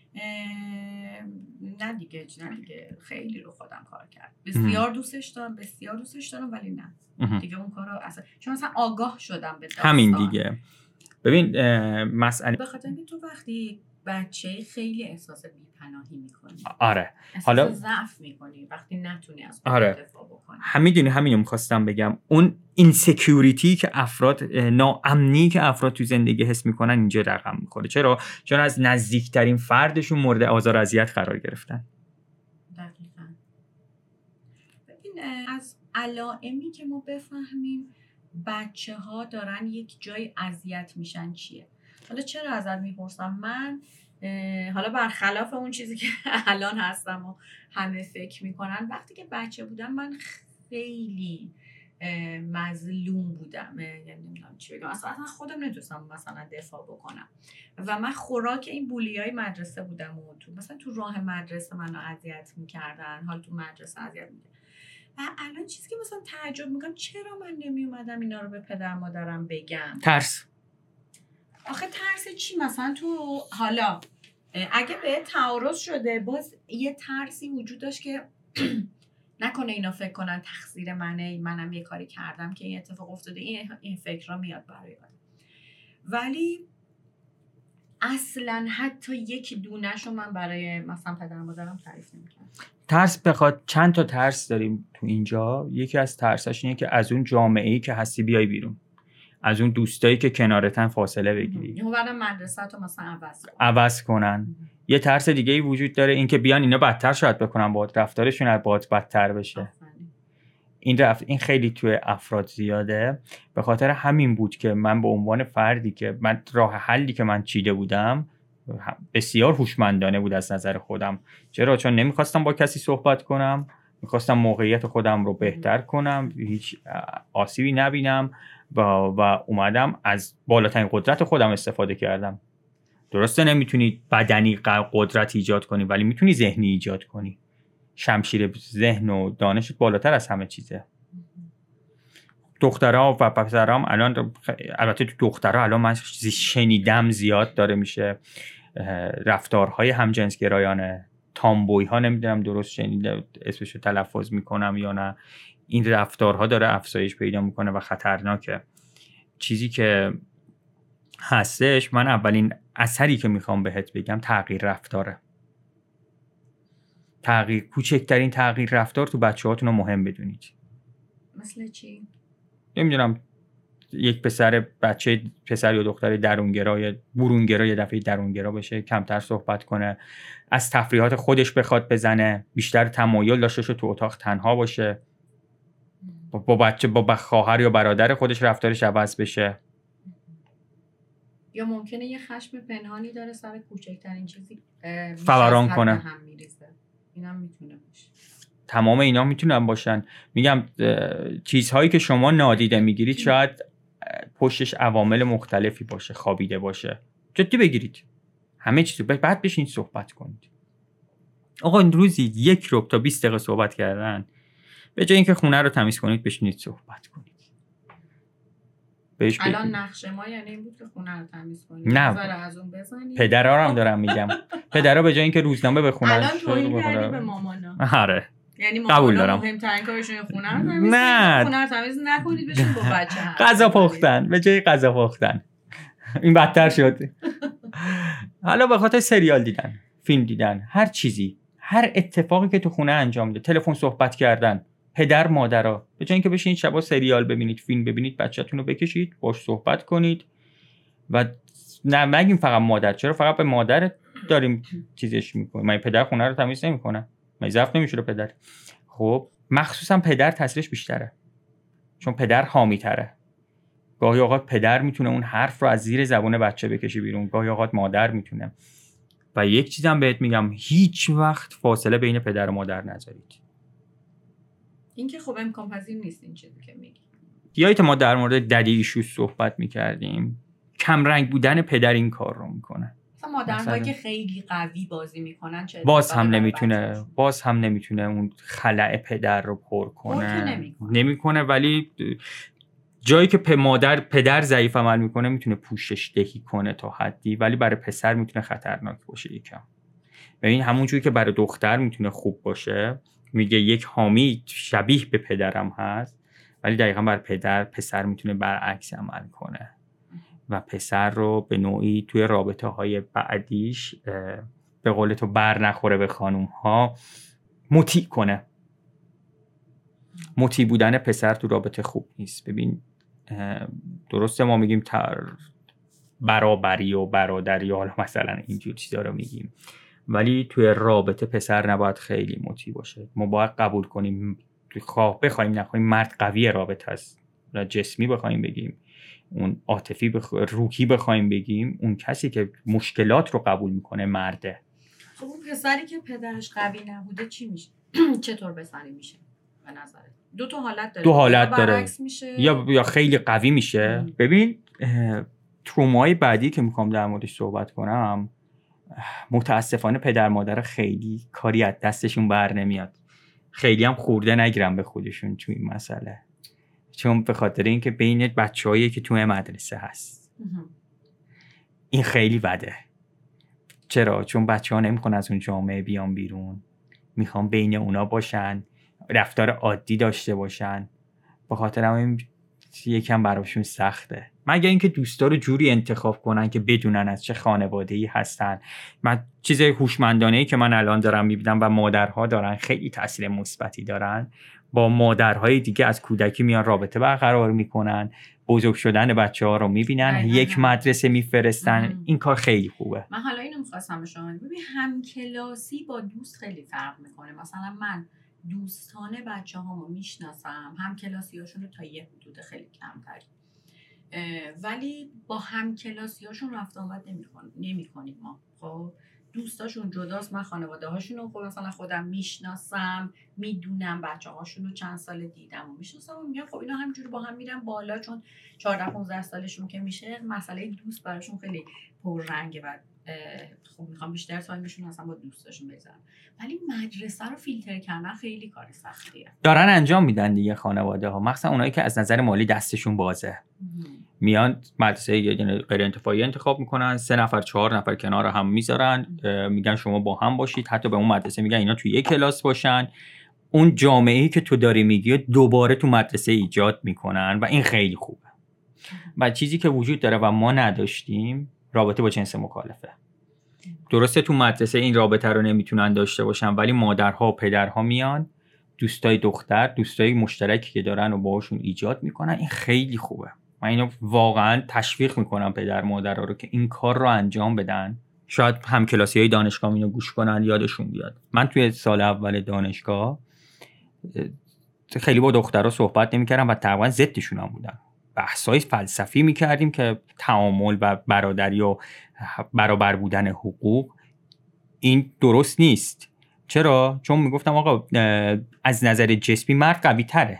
نه دیگه نه دیگه خیلی رو خودم کار کرد. بسیار ام. دوستش دارم بسیار دوستش دارم ولی نه ام. دیگه اون کارو اصلا چون مثلا آگاه شدم به داستان. همین دیگه. ببین مسئله به خاطر اینکه تو وقتی بچه خیلی احساس بی‌پناهی می‌کنی. آره. حالا ضعف می‌کنی وقتی نتونی از خودت آره. دفاع بکنی. همین همینو می‌خواستم بگم، اون اینسکیوریتی که افراد، ناامنی که افراد تو زندگی حس می‌کنن اینجا رقم می‌خوره. چرا؟ چون از نزدیکترین فردشون مورد آزار و اذیت قرار گرفتن. دقیقاً. ببین از علائمی که ما بفهمیم بچه‌ها دارن یک جای اذیت میشن چیه؟ حالا چرا ازت میپرسم؟ من حالا برخلاف اون چیزی که الان هستم و همه فکر میکنن، وقتی که بچه بودم من خیلی مظلوم بودم، یعنی نمیدونم چی بگم، اصلا خودم نتونستم مثلا دفاع بکنم و من خوراک این بولیای مدرسه بودم و تو مثلا تو راه مدرسه منو اذیت میکردن، حال تو مدرسه اذیت میکردن و الان چیزی که مثلا تعجب میکنم چرا من نمی اومدم اینا رو به پدر مادرم بگم. ترس. آخه ترس چی؟ مثلا تو حالا اگه به تعارض شده باز یه ترسی وجود داشت که نکنه اینا فکر کنن تقصیر منه، منم یه کاری کردم که این اتفاق افتاده، این این فکر را میاد برای من. ولی اصلا حتی یک دونه‌شو من برای مثلا پدر مادرم تعریف نمی‌کردم. ترس بخواد چند تا ترس داریم تو اینجا. یکی از ترساش اینه که از اون جامعه‌ای که هستی بیای بیرون، از اون دوستایی که کنارتن فاصله بگیری، یهو بعدم مدرسه تو مثلا عوض کنن عوض کنن. یه ترس دیگه ای وجود داره، این که بیان اینا بدتر شاید بکنن باهات، رفتارشون از باهات بدتر بشه. این رفت این خیلی توی افراد زیاده. به خاطر همین بود که من به عنوان فردی که من راه حلی که من چیده بودم بسیار هوشمندانه بود از نظر خودم. چرا؟ چون نمیخواستم با کسی صحبت کنم، میخواستم موقعیت خودم رو بهتر کنم، هیچ آسیبی نبینم و, و اومدم از بالاترین قدرت خودم استفاده کردم. درسته نمیتونی بدنی قدرت ایجاد کنی ولی میتونی ذهنی ایجاد کنی. شمشیر ذهن و دانشت بالاتر از همه چیزه. دخترها و پسرام الان، البته تو دخترها الان من شنیدم زیاد داره میشه رفتارهای همجنسگرایانه، تامبوی ها، نمیدونم درست شنیده اسمشو تلفظ میکنم یا نه، این رفتارها داره افزایش پیدا میکنه و خطرناکه. چیزی که هستش، من اولین اثری که میخوام بهت بگم تغییر رفتاره. تغییر، کوچکترین تغییر رفتار تو بچه‌هاتون رو مهم بدونید. مثل چی؟ نمیدونم یک پسر بچه پسر یا دختر درونگرا یا برونگرا یه دفعه درونگرا بشه، کمتر صحبت کنه، از تفریحات خودش بخواد بزنه، بیشتر تمایل داشته باشه تو اتاق تنها باشه، با بچه با خواهر یا برادر خودش رفتارش عوض بشه. یا ممکنه یه خشم پنهانی داره سر کوچکترین چیزی فوران کنه. هم میریزه. اینم میتونه باشه. تمام اینا میتونن باشن. میگم چیزهایی که شما نادیده میگیرید شاید پشتش عوامل مختلفی باشه، خوابیده باشه. جدی بگیرید همه چیزو، بعد بشینید صحبت کنید. آقا این روزی یک ربع تا بیست دقیقه صحبت کردن، به جای اینکه خونه رو تمیز کنید بشینید صحبت کنید. الان نقش ما یعنی این بود که خونه رو تمیز کنید. نه از اون بزنید. پدرها هم دارم میگم. پدرها به جای اینکه روزنامه بخونن الان توهین کردی به مامانا. آره یعنی مامانا مهمترین کارشون خونه رو تمیز کنید. خونه رو تمیز نکنید بشین با بچه. غذا پختن به جای غذا پختن. این بدتر شد. حالا به خاطر سریال دیدن، فیلم دیدن، هر چیزی، هر اتفاقی که تو خونه انجام میده، تلفن صحبت کردن، پدر مادرها، به جای اینکه بشینید شبا سریال ببینید، فیلم ببینید، بچه‌تون رو بکشید باش صحبت کنید. و نه نگیم فقط مادر، چرا فقط به مادر داریم چیزش میکنیم؟ من پدر خونه رو تمیز نمیکنه، من ضعف نمیشه پدر. خب مخصوصا پدر تاثیرش بیشتره، چون پدر حامی تره. گاهی اوقات پدر میتونه اون حرف رو از زیر زبان بچه بکشه بیرون، گاهی اوقات مادر میتونه. و یک چیزم بهت میگم، هیچ وقت فاصله بین پدر و مادر نذارید. این که خب امکان پذیر نیست این چیزی که میگی. یادت ما در مورد ددی ایشوز صحبت میکردیم، کم رنگ بودن پدر این کار رو میکنه. مثلا مادرهایی که خیلی قوی بازی میکنن چه باز هم نمیتونه باز هم نمیتونه اون خلأ پدر رو پر کنه. نمیکنه. نمیکنه ولی جایی که پ مادر پدر ضعیف عمل میکنه میتونه پوشش دهی کنه تا حدی، ولی برای پسر میتونه خطرناک باشه یکم. ببین همون جوری که برای دختر میتونه خوب باشه، میگه یک حامی شبیه به پدرم هست، ولی دقیقاً برای پدر پسر میتونه برعکس عمل کنه و پسر رو به نوعی توی رابطه های بعدیش به قول تو بر نخوره به خانوم ها، مطیع کنه. مطیع بودن پسر تو رابطه خوب نیست. ببین درسته ما میگیم تر برابری و برادری یا حالا مثلا اینجور چیزا رو میگیم، ولی توی رابطه پسر نباید خیلی مطیع باشه. ما باید قبول کنیم، خواه بخوایم نخوایم مرد قوی رابطه است. جسمی بخوایم بگیم، اون عاطفی بخ... روحی بخوایم بگیم، اون کسی که مشکلات رو قبول میکنه مرده. خب اون پسری که پدرش قوی نبوده چی میشه؟ چطور پسری میشه به نظرت؟ دو تا حالت داره. دو حالت داره. میشه. یا یا خیلی قوی میشه. ام. ببین ترومای بعدی که میخوام در موردش صحبت کنم، متاسفانه پدر مادر خیلی کاری از دستشون بر نمیاد. خیلی هم خورده نگیرن به خودشون توی این مسئله، چون به خاطر اینکه بین بچه‌هایی که توی مدرسه هست این خیلی بده. چرا؟ چون بچه‌ها نمیخوان از اون جامعه بیان بیرون، میخوان بین اونا باشن، رفتار عادی داشته باشن. به خاطر همین یکم براشون سخته، مگر اینکه دوستا رو جوری انتخاب کنن که بدونن از چه خانواده‌ای هستن. من چیز هوشمندانه‌ای که من الان دارم میبینم و مادرها دارن خیلی تاثیر مثبتی دارن، با مادرهای دیگه از کودکی میان رابطه برقرار میکنن، بزرگ شدن بچه‌ها رو میبینن، یک مدرسه میفرستن. این کار خیلی خوبه. من حالا اینو می‌خواستم به شما بگم، ببین همکلاسی با دوست خیلی فرق میکنه. مثلا من دوستان بچه‌هامو میشناسم، همکلاسیاشون رو تا یه حدود خیلی کمتری، ولی با همکلاسیاشون رفت آمد نمی‌کنیم نمی‌کنیم ما. خب دوستاشون جداست، من خانواده هاشون رو خب مثلا خودم میشناسم، میدونم بچه هاشون رو چند سال دیدم و میشناسم و میگم خب اینا همینجوری با هم میرن بالا، چون چهارده پانزده سالشون که میشه مسئله دوست براشون خیلی پررنگه و خب میخوام بیشتر تایمشون اصلا با دوستاشون بگذارن، ولی مدرسه رو فیلتر کردن خیلی کار سختیه. دارن انجام میدن دیگه خانواده ها، مخصوصا اونایی که از نظر مالی دستشون بازه. میان مدرسه یعنی غیر انتفاعی انتخاب میکنن، سه نفر چهار نفر کنار هم میذارن، میگن شما با هم باشید، حتی به اون مدرسه میگن اینا توی یک کلاس باشن. اون جامعه‌ای که تو داری میگی دوباره تو مدرسه ایجاد میکنن و این خیلی خوبه. و چیزی که وجود داره و ما نداشتیم رابطه با جنس مخالفه. درسته تو مدرسه این رابطه رو نمیتونن داشته باشن، ولی مادرها و پدرها میان دوستای دختر، دوستای مشترکی که دارن و باهاشون ایجاد میکنن. این خیلی خوبه. من اینو واقعا تشویق میکنم پدر مادرها رو که این کار رو انجام بدن. شاید همکلاسیای دانشگاه اینو گوش کنن یادشون بیاد. من توی سال اول دانشگاه خیلی با دخترها صحبت نمیکردم و تقریبا ضدشون هم بودم. بحث‌های فلسفی میکردیم که تعامل و برادری و برابر بودن حقوق این درست نیست. چرا؟ چون میگفتم آقا از نظر جسمی مرد قوی تره.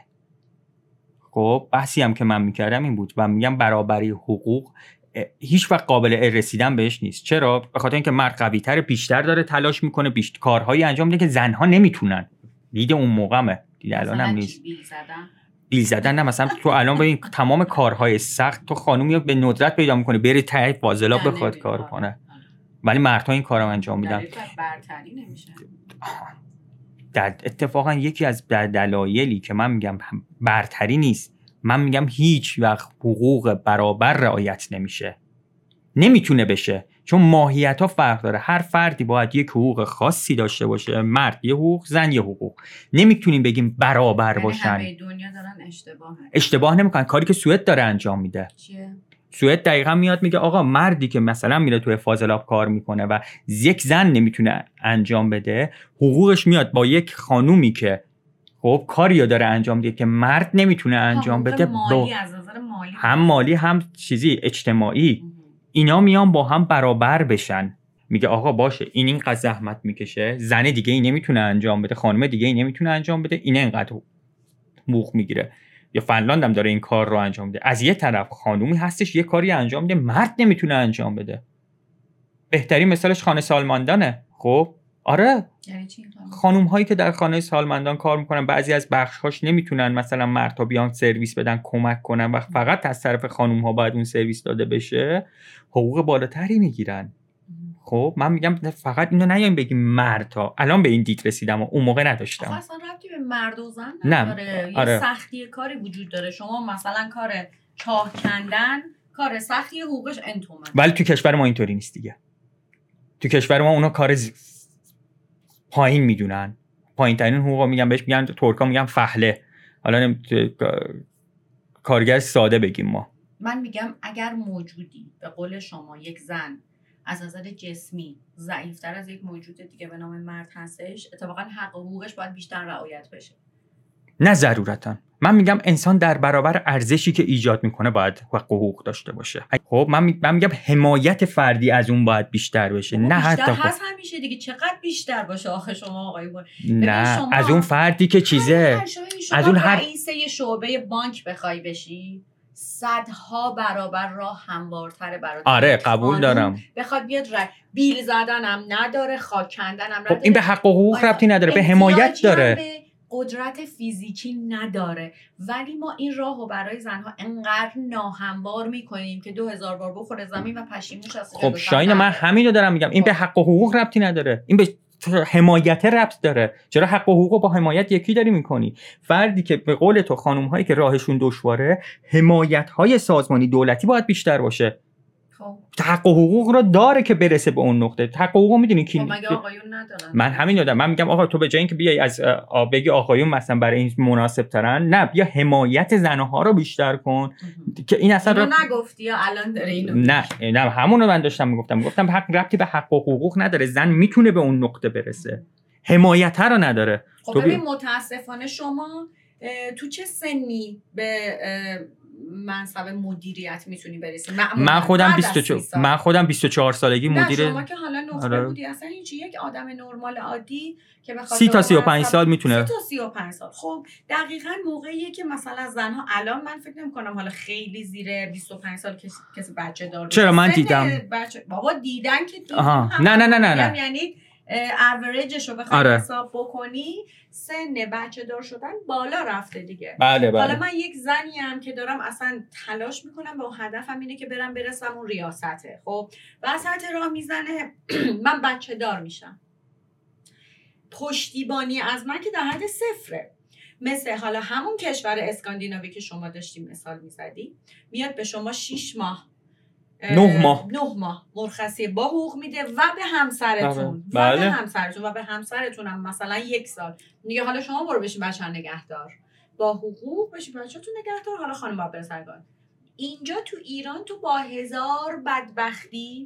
خب بحثی هم که من میکردم این بود و میگم برابری حقوق هیچ وقت قابل رسیدن بهش نیست. چرا؟ به خاطر اینکه مرد قوی تره، بیشتر داره تلاش میکنه، بیشتر کارهایی انجام میده که زنها نمیتونن. دید اون موقعه، دید الان هم نیست. بیل زدن بیل زدن نه، مثلا تو الان ببین تمام کارهای سخت تو خانومی به ندرت پیدا میکنه بری ته فاضلا بخواد کار کنه، ولی مردها این کارو انجام میدن. برتری نمیشه. در اتفاقا یکی از دلایلی که من میگم برتری نیست، من میگم هیچ وقت حقوق برابر رعایت نمیشه، نمیتونه بشه، چون ماهیت ها فرق داره. هر فردی باید یک حقوق خاصی داشته باشه، مرد یه حقوق، زن یه حقوق. نمیتونیم بگیم برابر باشن. همه دنیا دارن اشتباه اشتباه نمیکنن. کاری که سوئد داره انجام میده. چیه؟ سوئد دقیقاً میاد میگه آقا مردی که مثلا میره توی فاضلاب کار میکنه و یک زن نمیتونه انجام بده، حقوقش میاد با یک خانومی که خب کاریو داره انجام میده که مرد نمیتونه انجام بده. مالی از نظر مالی هم مالی هم چیزی اجتماعی، اینا میان با هم برابر بشن. میگه آقا باشه این اینقدر زحمت میکشه، زن دیگه ای نمیتونه انجام بده، خانم دیگه ای نمیتونه انجام بده، این اینقدر حقوق میگیره. یا فنلاند هم داره این کار رو انجام میده. از یه طرف خانومی هستش یه کاری انجام میده مرد نمیتونه انجام بده. بهترین مثالش خانه سالمندانه. خب آره، یعنی چی؟ خانوم هایی که در خانه سالمندان کار میکنن بعضی از بخش هاش نمیتونن مثلا مردها بیان سرویس بدن کمک کنن و فقط از طرف خانوم ها باید اون سرویس داده بشه، حقوق بالاتری میگیرن. خب من میگم فقط اینو نیایم بگیم مردها. الان به این دید رسیدم و اون موقع نداشتم. اصلا ربطی به مرد و زن نداره. نه. آره. یه سختی کاری وجود داره. شما مثلا کار چاه کندن کار سختی، حقوقش انتومه، ولی تو کشور ما اینطوری نیست دیگه. تو کشور ما اونا کار ز... پایین میدونن. پایین ترین حقوق میگن بهش، میگن ترکا میگن فحله. حالا نمی... کارگر ساده بگیم ما. من میگم اگر موجودی به قول شما یک زن از نظر جسمی ضعیفتر از یک موجود دیگه به نام مرد هستش، اتفاقا حق و حقوقش باید بیشتر رعایت بشه. نه ضرورتاً. من میگم انسان در برابر ارزشی که ایجاد میکنه باید حق و حقوق داشته باشه. خب من من میگم حمایت فردی از اون باید بیشتر بشه. نه بیشتر حتی هست همیشه دیگه. چقدر بیشتر باشه آخه شما آقایون؟ نه از اون فردی که چیزه، از اون هر رئیس شعبه بانک بخوای بشی صدها برابر راه هموارتره برات. آره قبول دارم. بخواد بیاد ر... بیل زدنم نداره، خاک کندنم خب این به حق و حقوق ربطی نداره، به حمایت داره. به قدرت فیزیکی نداره، ولی ما این راهو برای زنها انقدر ناهموار میکنیم که دو هزار بار بخوره زمین و پشیمونش از. خب شاین من همینو دارم میگم، این به حق و حقوق ربطی نداره، این به حمایت ربط داره. چرا حق و حقوق با حمایت یکی داری میکنی؟ فردی که به قول تو خانم هایی که راهشون دشواره، حمایت های سازمانی دولتی باید بیشتر باشه. خب حق و حقوق رو داره که برسه به اون نقطه. حق و حقوق میدونی کی؟ خب مگه آقایون ندارن؟ من همین دادم. من میگم آقا تو به جای اینکه بیای از بگی آقایون مثلا برای این مناسب ترن، نه بیا حمایت زنها رو بیشتر کن که این اصلا اینو نگفتی یا الان داره اینو؟ نه نه همون رو من داشتم میگفتم. گفتم حق ربطی به حق و حقوق نداره، زن میتونه به اون نقطه برسه، حمایت رو نداره. خب ببین متاسفانه شما تو چه سنی به منصب مدیریت میتونی برسی. من خودم بیست و چهار من خودم بیست و چهار سالگی مدیر. شما که حالا نخبه آره. بودی اصلا هیچ. یک آدم نرمال عادی که بخواد سی تا سی و پنج سال میتونه. سی تا سی و پنج سال. خب دقیقاً موقعیه که مثلا زنها الان من فکر نمی‌کنم حالا خیلی زیر بیست و پنج سال کسی کسی بچه دار. چرا من دیدم بچه... بابا دیدن که دیدن نه نه نه نه نه یعنی اوریجش رو بخوای آره. حساب بکنی سن بچه دار شدن بالا رفته دیگه. بله بله. حالا من یک زنی ام که دارم اصلا تلاش میکنم به اون هدفم اینه که برم برسم اون ریاسته. خب وسط راه میزنه من بچه دار میشم. پشتیبانی از من که در حد صفره. مثل حالا همون کشور اسکاندیناوی که شما داشتیم مثال میزدی میاد به شما شیش ماه نه ماه نه ماه مرخصی با حقوق میده و به همسرتون بله. و به همسرتون و به همسرتون هم مثلا یک سال میگه حالا شما برو بشین بچه نگهدار با حقوق بشین بچه‌تون نگهدار، حالا خانم با برسرگان. اینجا تو ایران تو با هزار بدبختی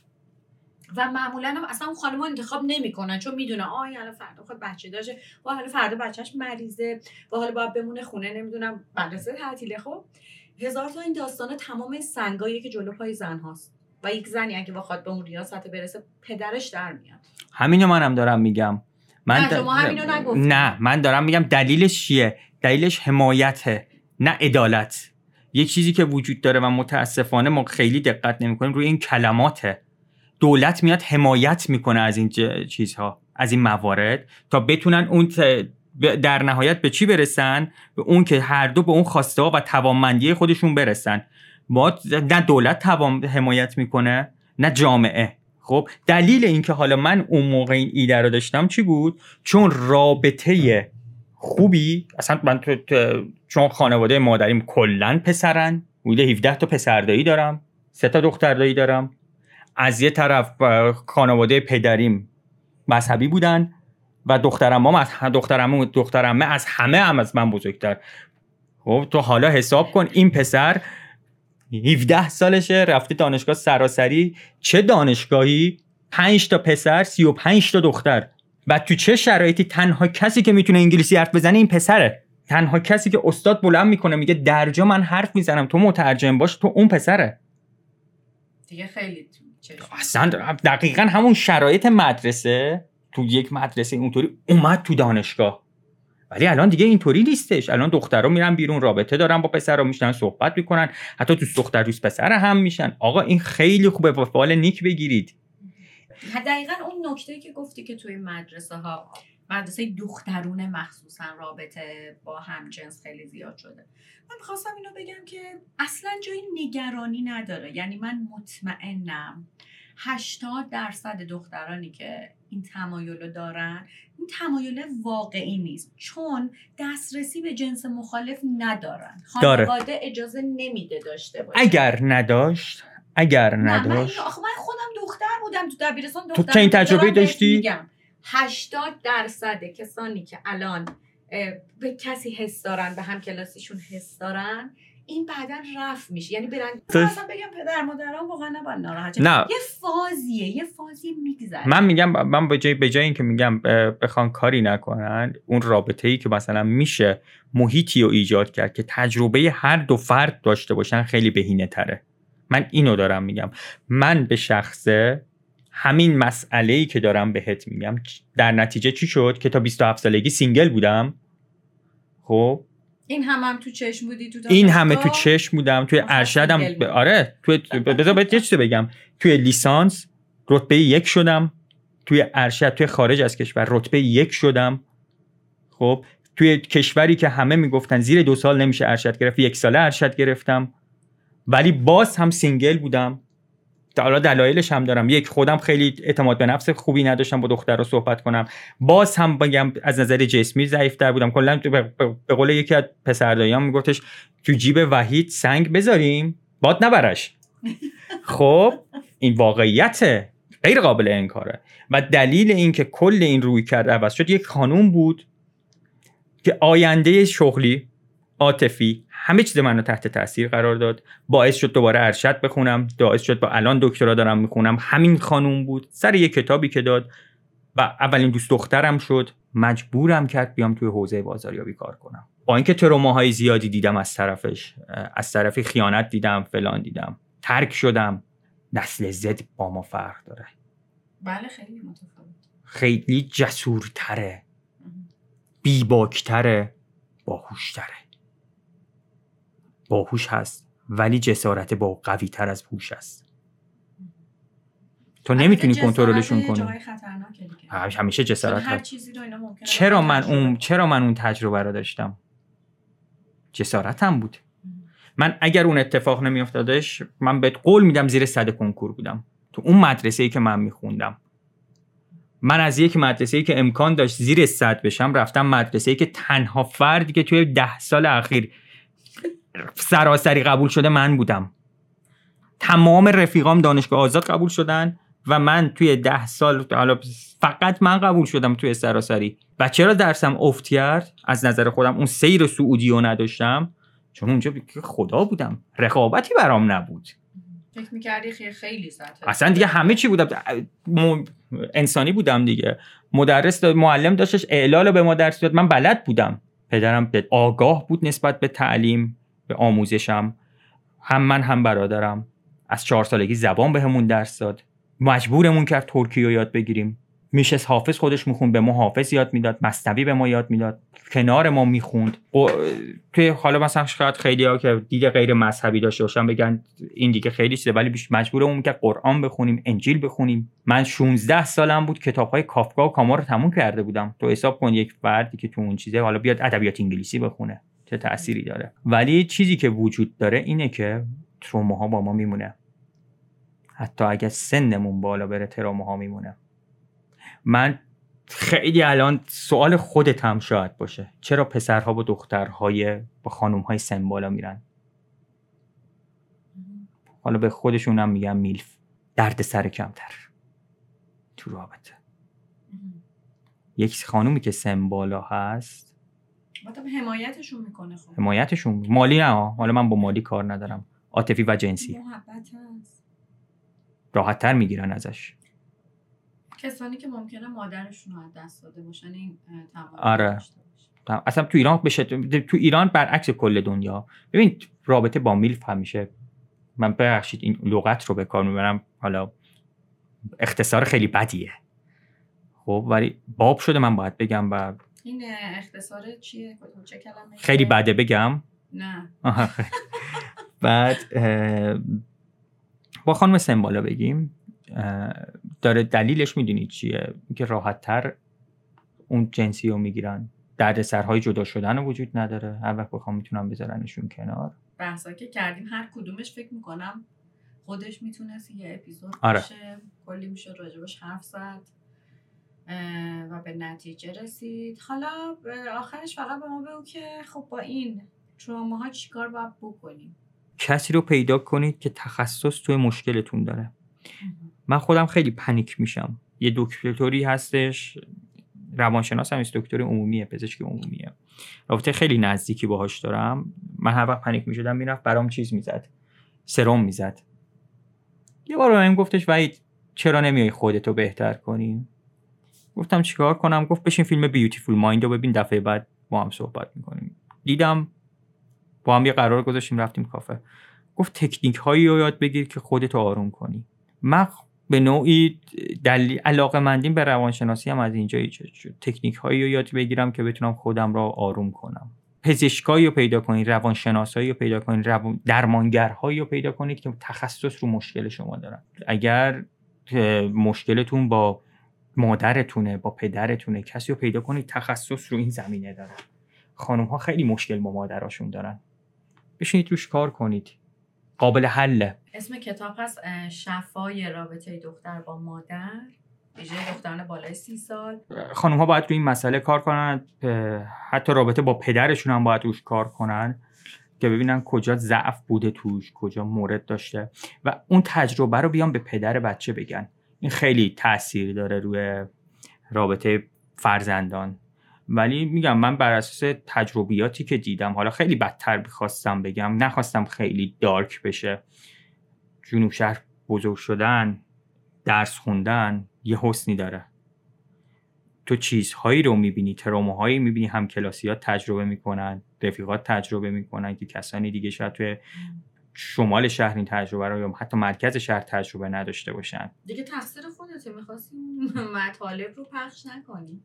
و معمولا هم اصلا اون خانم‌ها انتخاب نمیکنن چون میدونه آ حالا فردا خود بچه داره و حالا فردا بچه‌ش مریضه و حالا باید بمونه خونه، نمیدونم مدرسه تعطیله. خب هزار تا این داستانا تمام سنگایی که جلو پای زن هاست و یک زنی اگه بخواد به اون ریاست برسه پدرش در میاد. همینو منم دارم میگم. من نه شما همینو نگفتید. نه من دارم میگم دلیلش چیه؟ دلیلش حمایته نه عدالت. یک چیزی که وجود داره و متاسفانه ما خیلی دقت نمیکنیم روی این کلماته. دولت میاد حمایت میکنه از این چیزها، از این موارد تا بتونن اون ت... در نهایت به چی برسن؟ به اون که هر دو به اون خواسته ها و توانمندی خودشون برسن. ما نه دولت توان حمایت میکنه نه جامعه. خب دلیل این که حالا من اون موقع این ایده رو داشتم چی بود؟ چون رابطه خوبی اصلا من تو چون خانواده مادریم کلن پسرن، بوده هفده تا پسردایی دارم، سه تا دختردایی دارم. از یه طرف خانواده پدریم مذهبی بودن و دخترم از دخترم دخترمه از همه هم از من بزرگتر. خب تو حالا حساب کن این پسر هفده سالشه رفته دانشگاه سراسری، چه دانشگاهی، پنج تا پسر سی و پنج تا دختر. و تو چه شرایطی تنها کسی که میتونه انگلیسی حرف بزنه این پسره. تنها کسی که استاد بلند میکنه میگه درجا من حرف میزنم تو مترجم باش، تو اون پسره دیگه. خیلی اصلا دقیقاً همون شرایط مدرسه تو یک مدرسه اونطوری اومد تو دانشگاه. ولی الان دیگه اینطوری نیستش. الان دخترها میرن بیرون رابطه دارن با پسرها، میشن صحبت میکنن، حتی تو دختر دوست پسر هم میشن. آقا این خیلی خوبه، به فال نیک بگیرید. دقیقاً اون نکته‌ای که گفتی که توی مدرسه ها، مدرسه دخترونه مخصوصا، رابطه با همجنس خیلی زیاد شده. من می‌خواستم اینو بگم که اصلاً جای نگرانی نداره. یعنی من مطمئنم هشتاد درصد دخترانی که این تمایل رو دارن این تمایل واقعی نیست، چون دسترسی به جنس مخالف ندارن. خانواده اجازه نمیده داشته باشه. اگر نداشت اگر نه نداشت من, من خودم دختر بودم تو دبیرستان. تو چه این تجربه داشتی؟ میگم هشتاد درصد کسانی که الان به کسی حس دارن، به هم کلاسیشون حس دارن، این بعدن رفع میشه. یعنی برن مثلا بگم پدر مادرام واقعا نباید ناراحت نه. یه فازیه یه فازی میگذره. من میگم من به جای به جای این که میگم بخوان کاری نکنن، اون رابطه‌ای که مثلا میشه محیطی رو ایجاد کرد که تجربه هر دو فرد داشته باشن خیلی بهینه‌تره. من اینو دارم میگم. من به شخصه همین مسئله‌ای که دارم بهت میگم در نتیجه چی شد که تا بیست و هفت سالگی سینگل بودم. خب این همه هم تو چشم بودی تو این همه تو چشم بودم توی ارشدم ب... آره توی بذار بهت یه چیزی بگم. توی لیسانس رتبه یک شدم، توی ارشد توی خارج از کشور رتبه یک شدم. خب توی کشوری که همه میگفتن زیر دو سال نمیشه ارشد گرفت، یک ساله ارشد گرفتم. ولی باز هم سینگل بودم. حالا دلایلش هم دارم. یک، خودم خیلی اعتماد به نفس خوبی نداشتم با دخترها صحبت کنم. باز هم بگم از نظر جسمی ضعیف‌تر بودم. کلا به قول یکی از پسرداییام میگفتش تو جیب وحید سنگ بذاریم باد نبرش. خب این واقعیته، غیر قابل انکاره. و دلیل این که کل این روی کرد عوض شد یک خانوم بود که آینده شغلی، عاطفی، همه چیز منو تحت تاثیر قرار داد. باعث شد دوباره ارشد بخونم، باعث شد با الان دکترا دارم میخونم. همین خانوم بود سر یه کتابی که داد و اولین دوست دخترم شد. مجبورم کرد بیام توی حوزه بازاریابی کار کنم. با اینکه تروماهای زیادی دیدم از طرفش، از طرفی خیانت دیدم، فلان دیدم، ترک شدم، نسل زد با ما فرق داره. بله خیلی متفاوت، خیلی جسورتره، بیباکتره، باهوشتره. باهوش هست ولی جسارت با قوی تر از هوش است. تو نمیتونی کنترلشون کنی. همیشه جسارت هر چیزی رو اینا ممکنه. چرا من اون چرا من اون تجربه رو داشتم؟ جسارتم بود. من اگر اون اتفاق نمیافتادش من بهت قول میدم زیر صد کنکور بودم تو اون مدرسه‌ای که من میخوندم. من از یک مدرسه‌ای که امکان داشت زیر صد بشم رفتم مدرسه‌ای که تنها فردی که توی ده سال اخیر سراسری قبول شده من بودم. تمام رفیقام دانشگاه آزاد قبول شدن و من توی ده سال حالا فقط من قبول شدم توی سراسری. و چرا درسم افت کرد؟ از نظر خودم اون سیر سعودی رو نداشتم چون اونجا خدا بودم، رقابتی برام نبود. فکر می‌کردی خیلی سطح اصلا دیگه همه چی بودم، م... انسانی بودم دیگه. مدرس دا... معلم داشتش اعلال به ما درس داد، من بلد بودم. پدرم آگاه بود نسبت به تعلیم، به آموزشم. هم من هم برادرم از چهار سالگی زبان بهمون درس داد، مجبورمون کرد ترکی رو یاد بگیریم. میشس حافظ خودش میخوند، به ما حافظ یاد میداد، مثنوی به ما یاد میداد، کنار ما میخوند. توی حالا مثلا شاید خیلی‌ها که دید غیر مذهبی داشته باشن بگن این دیگه خیلی چیزه، ولی مجبورمون که قرآن بخونیم، انجیل بخونیم. من شانزده سالم بود کتاب‌های کافکا و کاما رو تموم کرده بودم. تو حساب کن یک فردی که تو اون چیزه حالا بیاد ادبیات انگلیسی بخونه چه تأثیری داره. ولی چیزی که وجود داره اینه که تروماها با ما میمونه. حتی اگه سنمون بالا بره تروماها میمونه. من خیلی الان سوال خودت هم شاید باشه چرا پسرها با دخترهای با خانومهای سن بالا میرن؟ حالا به خودشون هم میگم میلف، درد سر کمتر تو رابطه. یک خانومی که سن بالا هست مطمئن حمایتشون میکنه. خب حمایتشون مالی نه، حالا من با مالی کار ندارم، عاطفی و جنسی محبت هست، راحت تر میگیرن ازش. کسانی که ممکنه مادرشون رو از دست داده باشن این تمام آره اصلا تو ایران بشه، تو ایران برعکس کل دنیا. ببین رابطه با میلف همیشه، من ببخشید این لغت رو به کار میبرم، حالا اختصار خیلی بدیه خب ولی باب شده من باید بگم. و این اختصار چیه؟ چه کلمه؟ خیلی بده بگم؟ نه بعد با خانم سنبالا بگیم داره دلیلش میدونید چیه؟ که راحت تر اون جنسی رو میگیرن، درد سرهای جدا شدن رو وجود نداره، هر وقت بخوام میتونم بذارنشون کنار. بحثا که کردیم هر کدومش فکر میکنم خودش میتونست یه اپیزود آره. باشه، کلی میشه راجبش حرف زد و به نتیجه رسید. حالا آخرش فقط به ما بگو که خب با این تروماها چیکار باید بکنیم؟ کسی رو پیدا کنید که تخصص توی مشکلتون داره. من خودم خیلی پنیک میشم. یه دکتری هستش، روانشناس هم است، دکتر عمومیه، پزشک عمومیه، رابطه خیلی نزدیکی باهاش دارم. من هر وقت پنیک میشدم میرفت برام چیز میزد، سرم میزد. یه بار بهم گفتش وحید چرا نمیای خودتو بهتر کنی؟ گفتم چیکار کنم؟ گفت بشین فیلم بیوتیفول مایند رو ببین، دفعه بعد با هم صحبت میکنیم. دیدم، با هم یه قرار گذاشتیم رفتیم کافه. گفت تکنیک هایی رو یاد بگیر که خودتو آروم کنی. من به نوعی دلیل علاقه‌مندیم به روانشناسی هم از اینجا ایجاد شد. تکنیک هایی رو یاد بگیرم که بتونم خودم را آروم کنم. پزشکایی رو پیدا کنید، روانشناسایی رو پیدا کنید، روان... درمانگرهایی رو پیدا کنید که تخصص رو مشکل شما دارن. اگر مشکلتون با مادرتونه، با پدرتونه، کسی رو پیدا کنید تخصص رو این زمینه داره. خانم ها خیلی مشکل با مادراشون دارن، بشینید روش کار کنید، قابل حله. اسم کتاب هست شفای رابطه دختر با مادر، ویژه دختران بالای سی سال. خانم ها باید روی این مسئله کار کنن، حتی رابطه با پدرشون هم باید روش کار کنن که ببینن کجا ضعف بوده توش، کجا مورد داشته و اون تجربه رو بیان به پدر بچه بگن. این خیلی تأثیر داره روی رابطه فرزندان. ولی میگم من بر اساس تجربیاتی که دیدم، حالا خیلی بدتر بخواستم بگم، نخواستم خیلی دارک بشه. جنوب شهر بزرگ شدن، درس خوندن یه حسنی داره. تو چیزهایی رو میبینی، تروماهایی میبینی هم کلاسیات تجربه میکنن، رفیقات تجربه میکنن که کسانی دیگه شاید توی شمال شهر این تجربه رو یا حتی مرکز شهر تجربه نداشته باشن. دیگه تقصیر خودته، می‌خواستی مطالب رو پخش نکنی.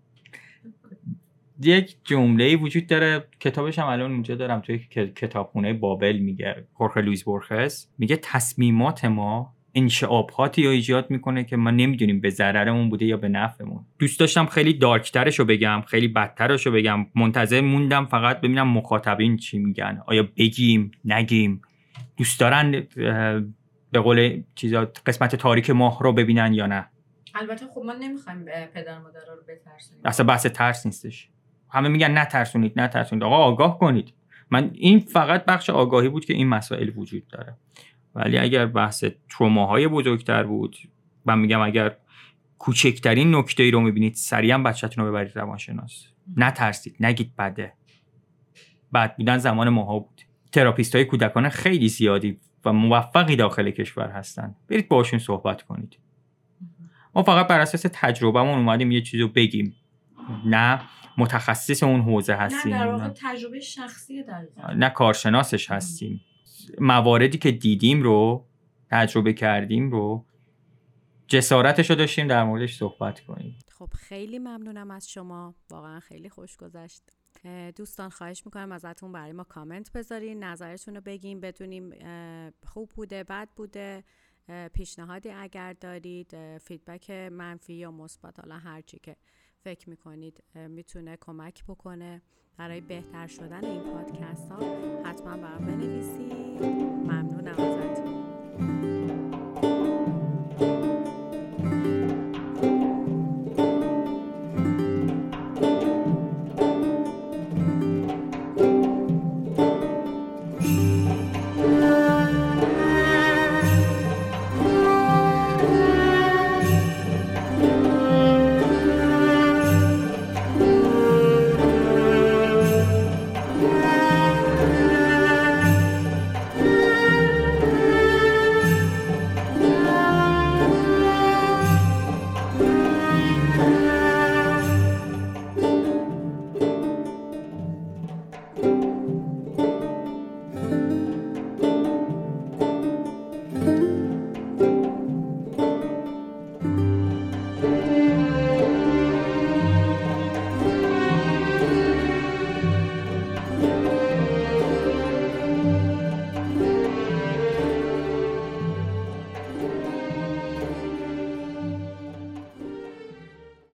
یک جمله‌ای وجود داره، کتابش هم الان اونجا دارم توی کتابخونه بابل، میگه خورخه لوئیس بورخس، میگه تصمیمات ما انشعاباتی یا ایجاد میکنه که ما نمیدونیم به ضررمون بوده یا به نفعمون. دوست داشتم خیلی دارکترشو بگم، خیلی بدترشو بگم، منتظر موندم فقط ببینم مخاطبین چی میگن، آیا بگیم نگیم، دوست دارن به قول چیزا قسمت تاریک ماه رو ببینن یا نه. البته خب ما نمیخوایم پدر مادرها رو بترسونیم، اصلا بحث ترس نیستش، همه میگن نترسونید نترسونید، آقا آگاه کنید. من این فقط بخش آگاهی بود که این مسائل وجود داره، ولی اگر بحث تروماهای بزرگتر بود، من میگم اگر کوچکترین نکته‌ای رو میبینید سریعا بچه‌تون رو ببرید روانشناس. نترسید، نگید بده. بعد بودن زمان ماها بود. تراپیست‌های کودکان خیلی زیادی و موفقی داخل کشور هستن، برید باشون صحبت کنید. ما فقط بر اساس تجربه‌مون اومدیم یه چیزو بگیم، نه متخصص اون حوزه هستیم، نه در واقع تجربه شخصی دقیقاً، نه کارشناسش هستیم. مواردی که دیدیم رو تجربه کردیم رو جسارتش رو داشتیم در موردش صحبت کنیم. خب خیلی ممنونم از شما، واقعا خیلی خوش گذشت. دوستان خواهش میکنم ازتون برای ما کامنت بذارین، نظرتون رو بگین، بدونیم خوب بوده بد بوده، پیشنهادی اگر دارید، فیدبک منفی یا مثبت، حالا هر چی که فکر میکنید میتونه کمک بکنه برای بهتر شدن این پادکست ها، حتما برام بنویسید. ممنونم ازتون.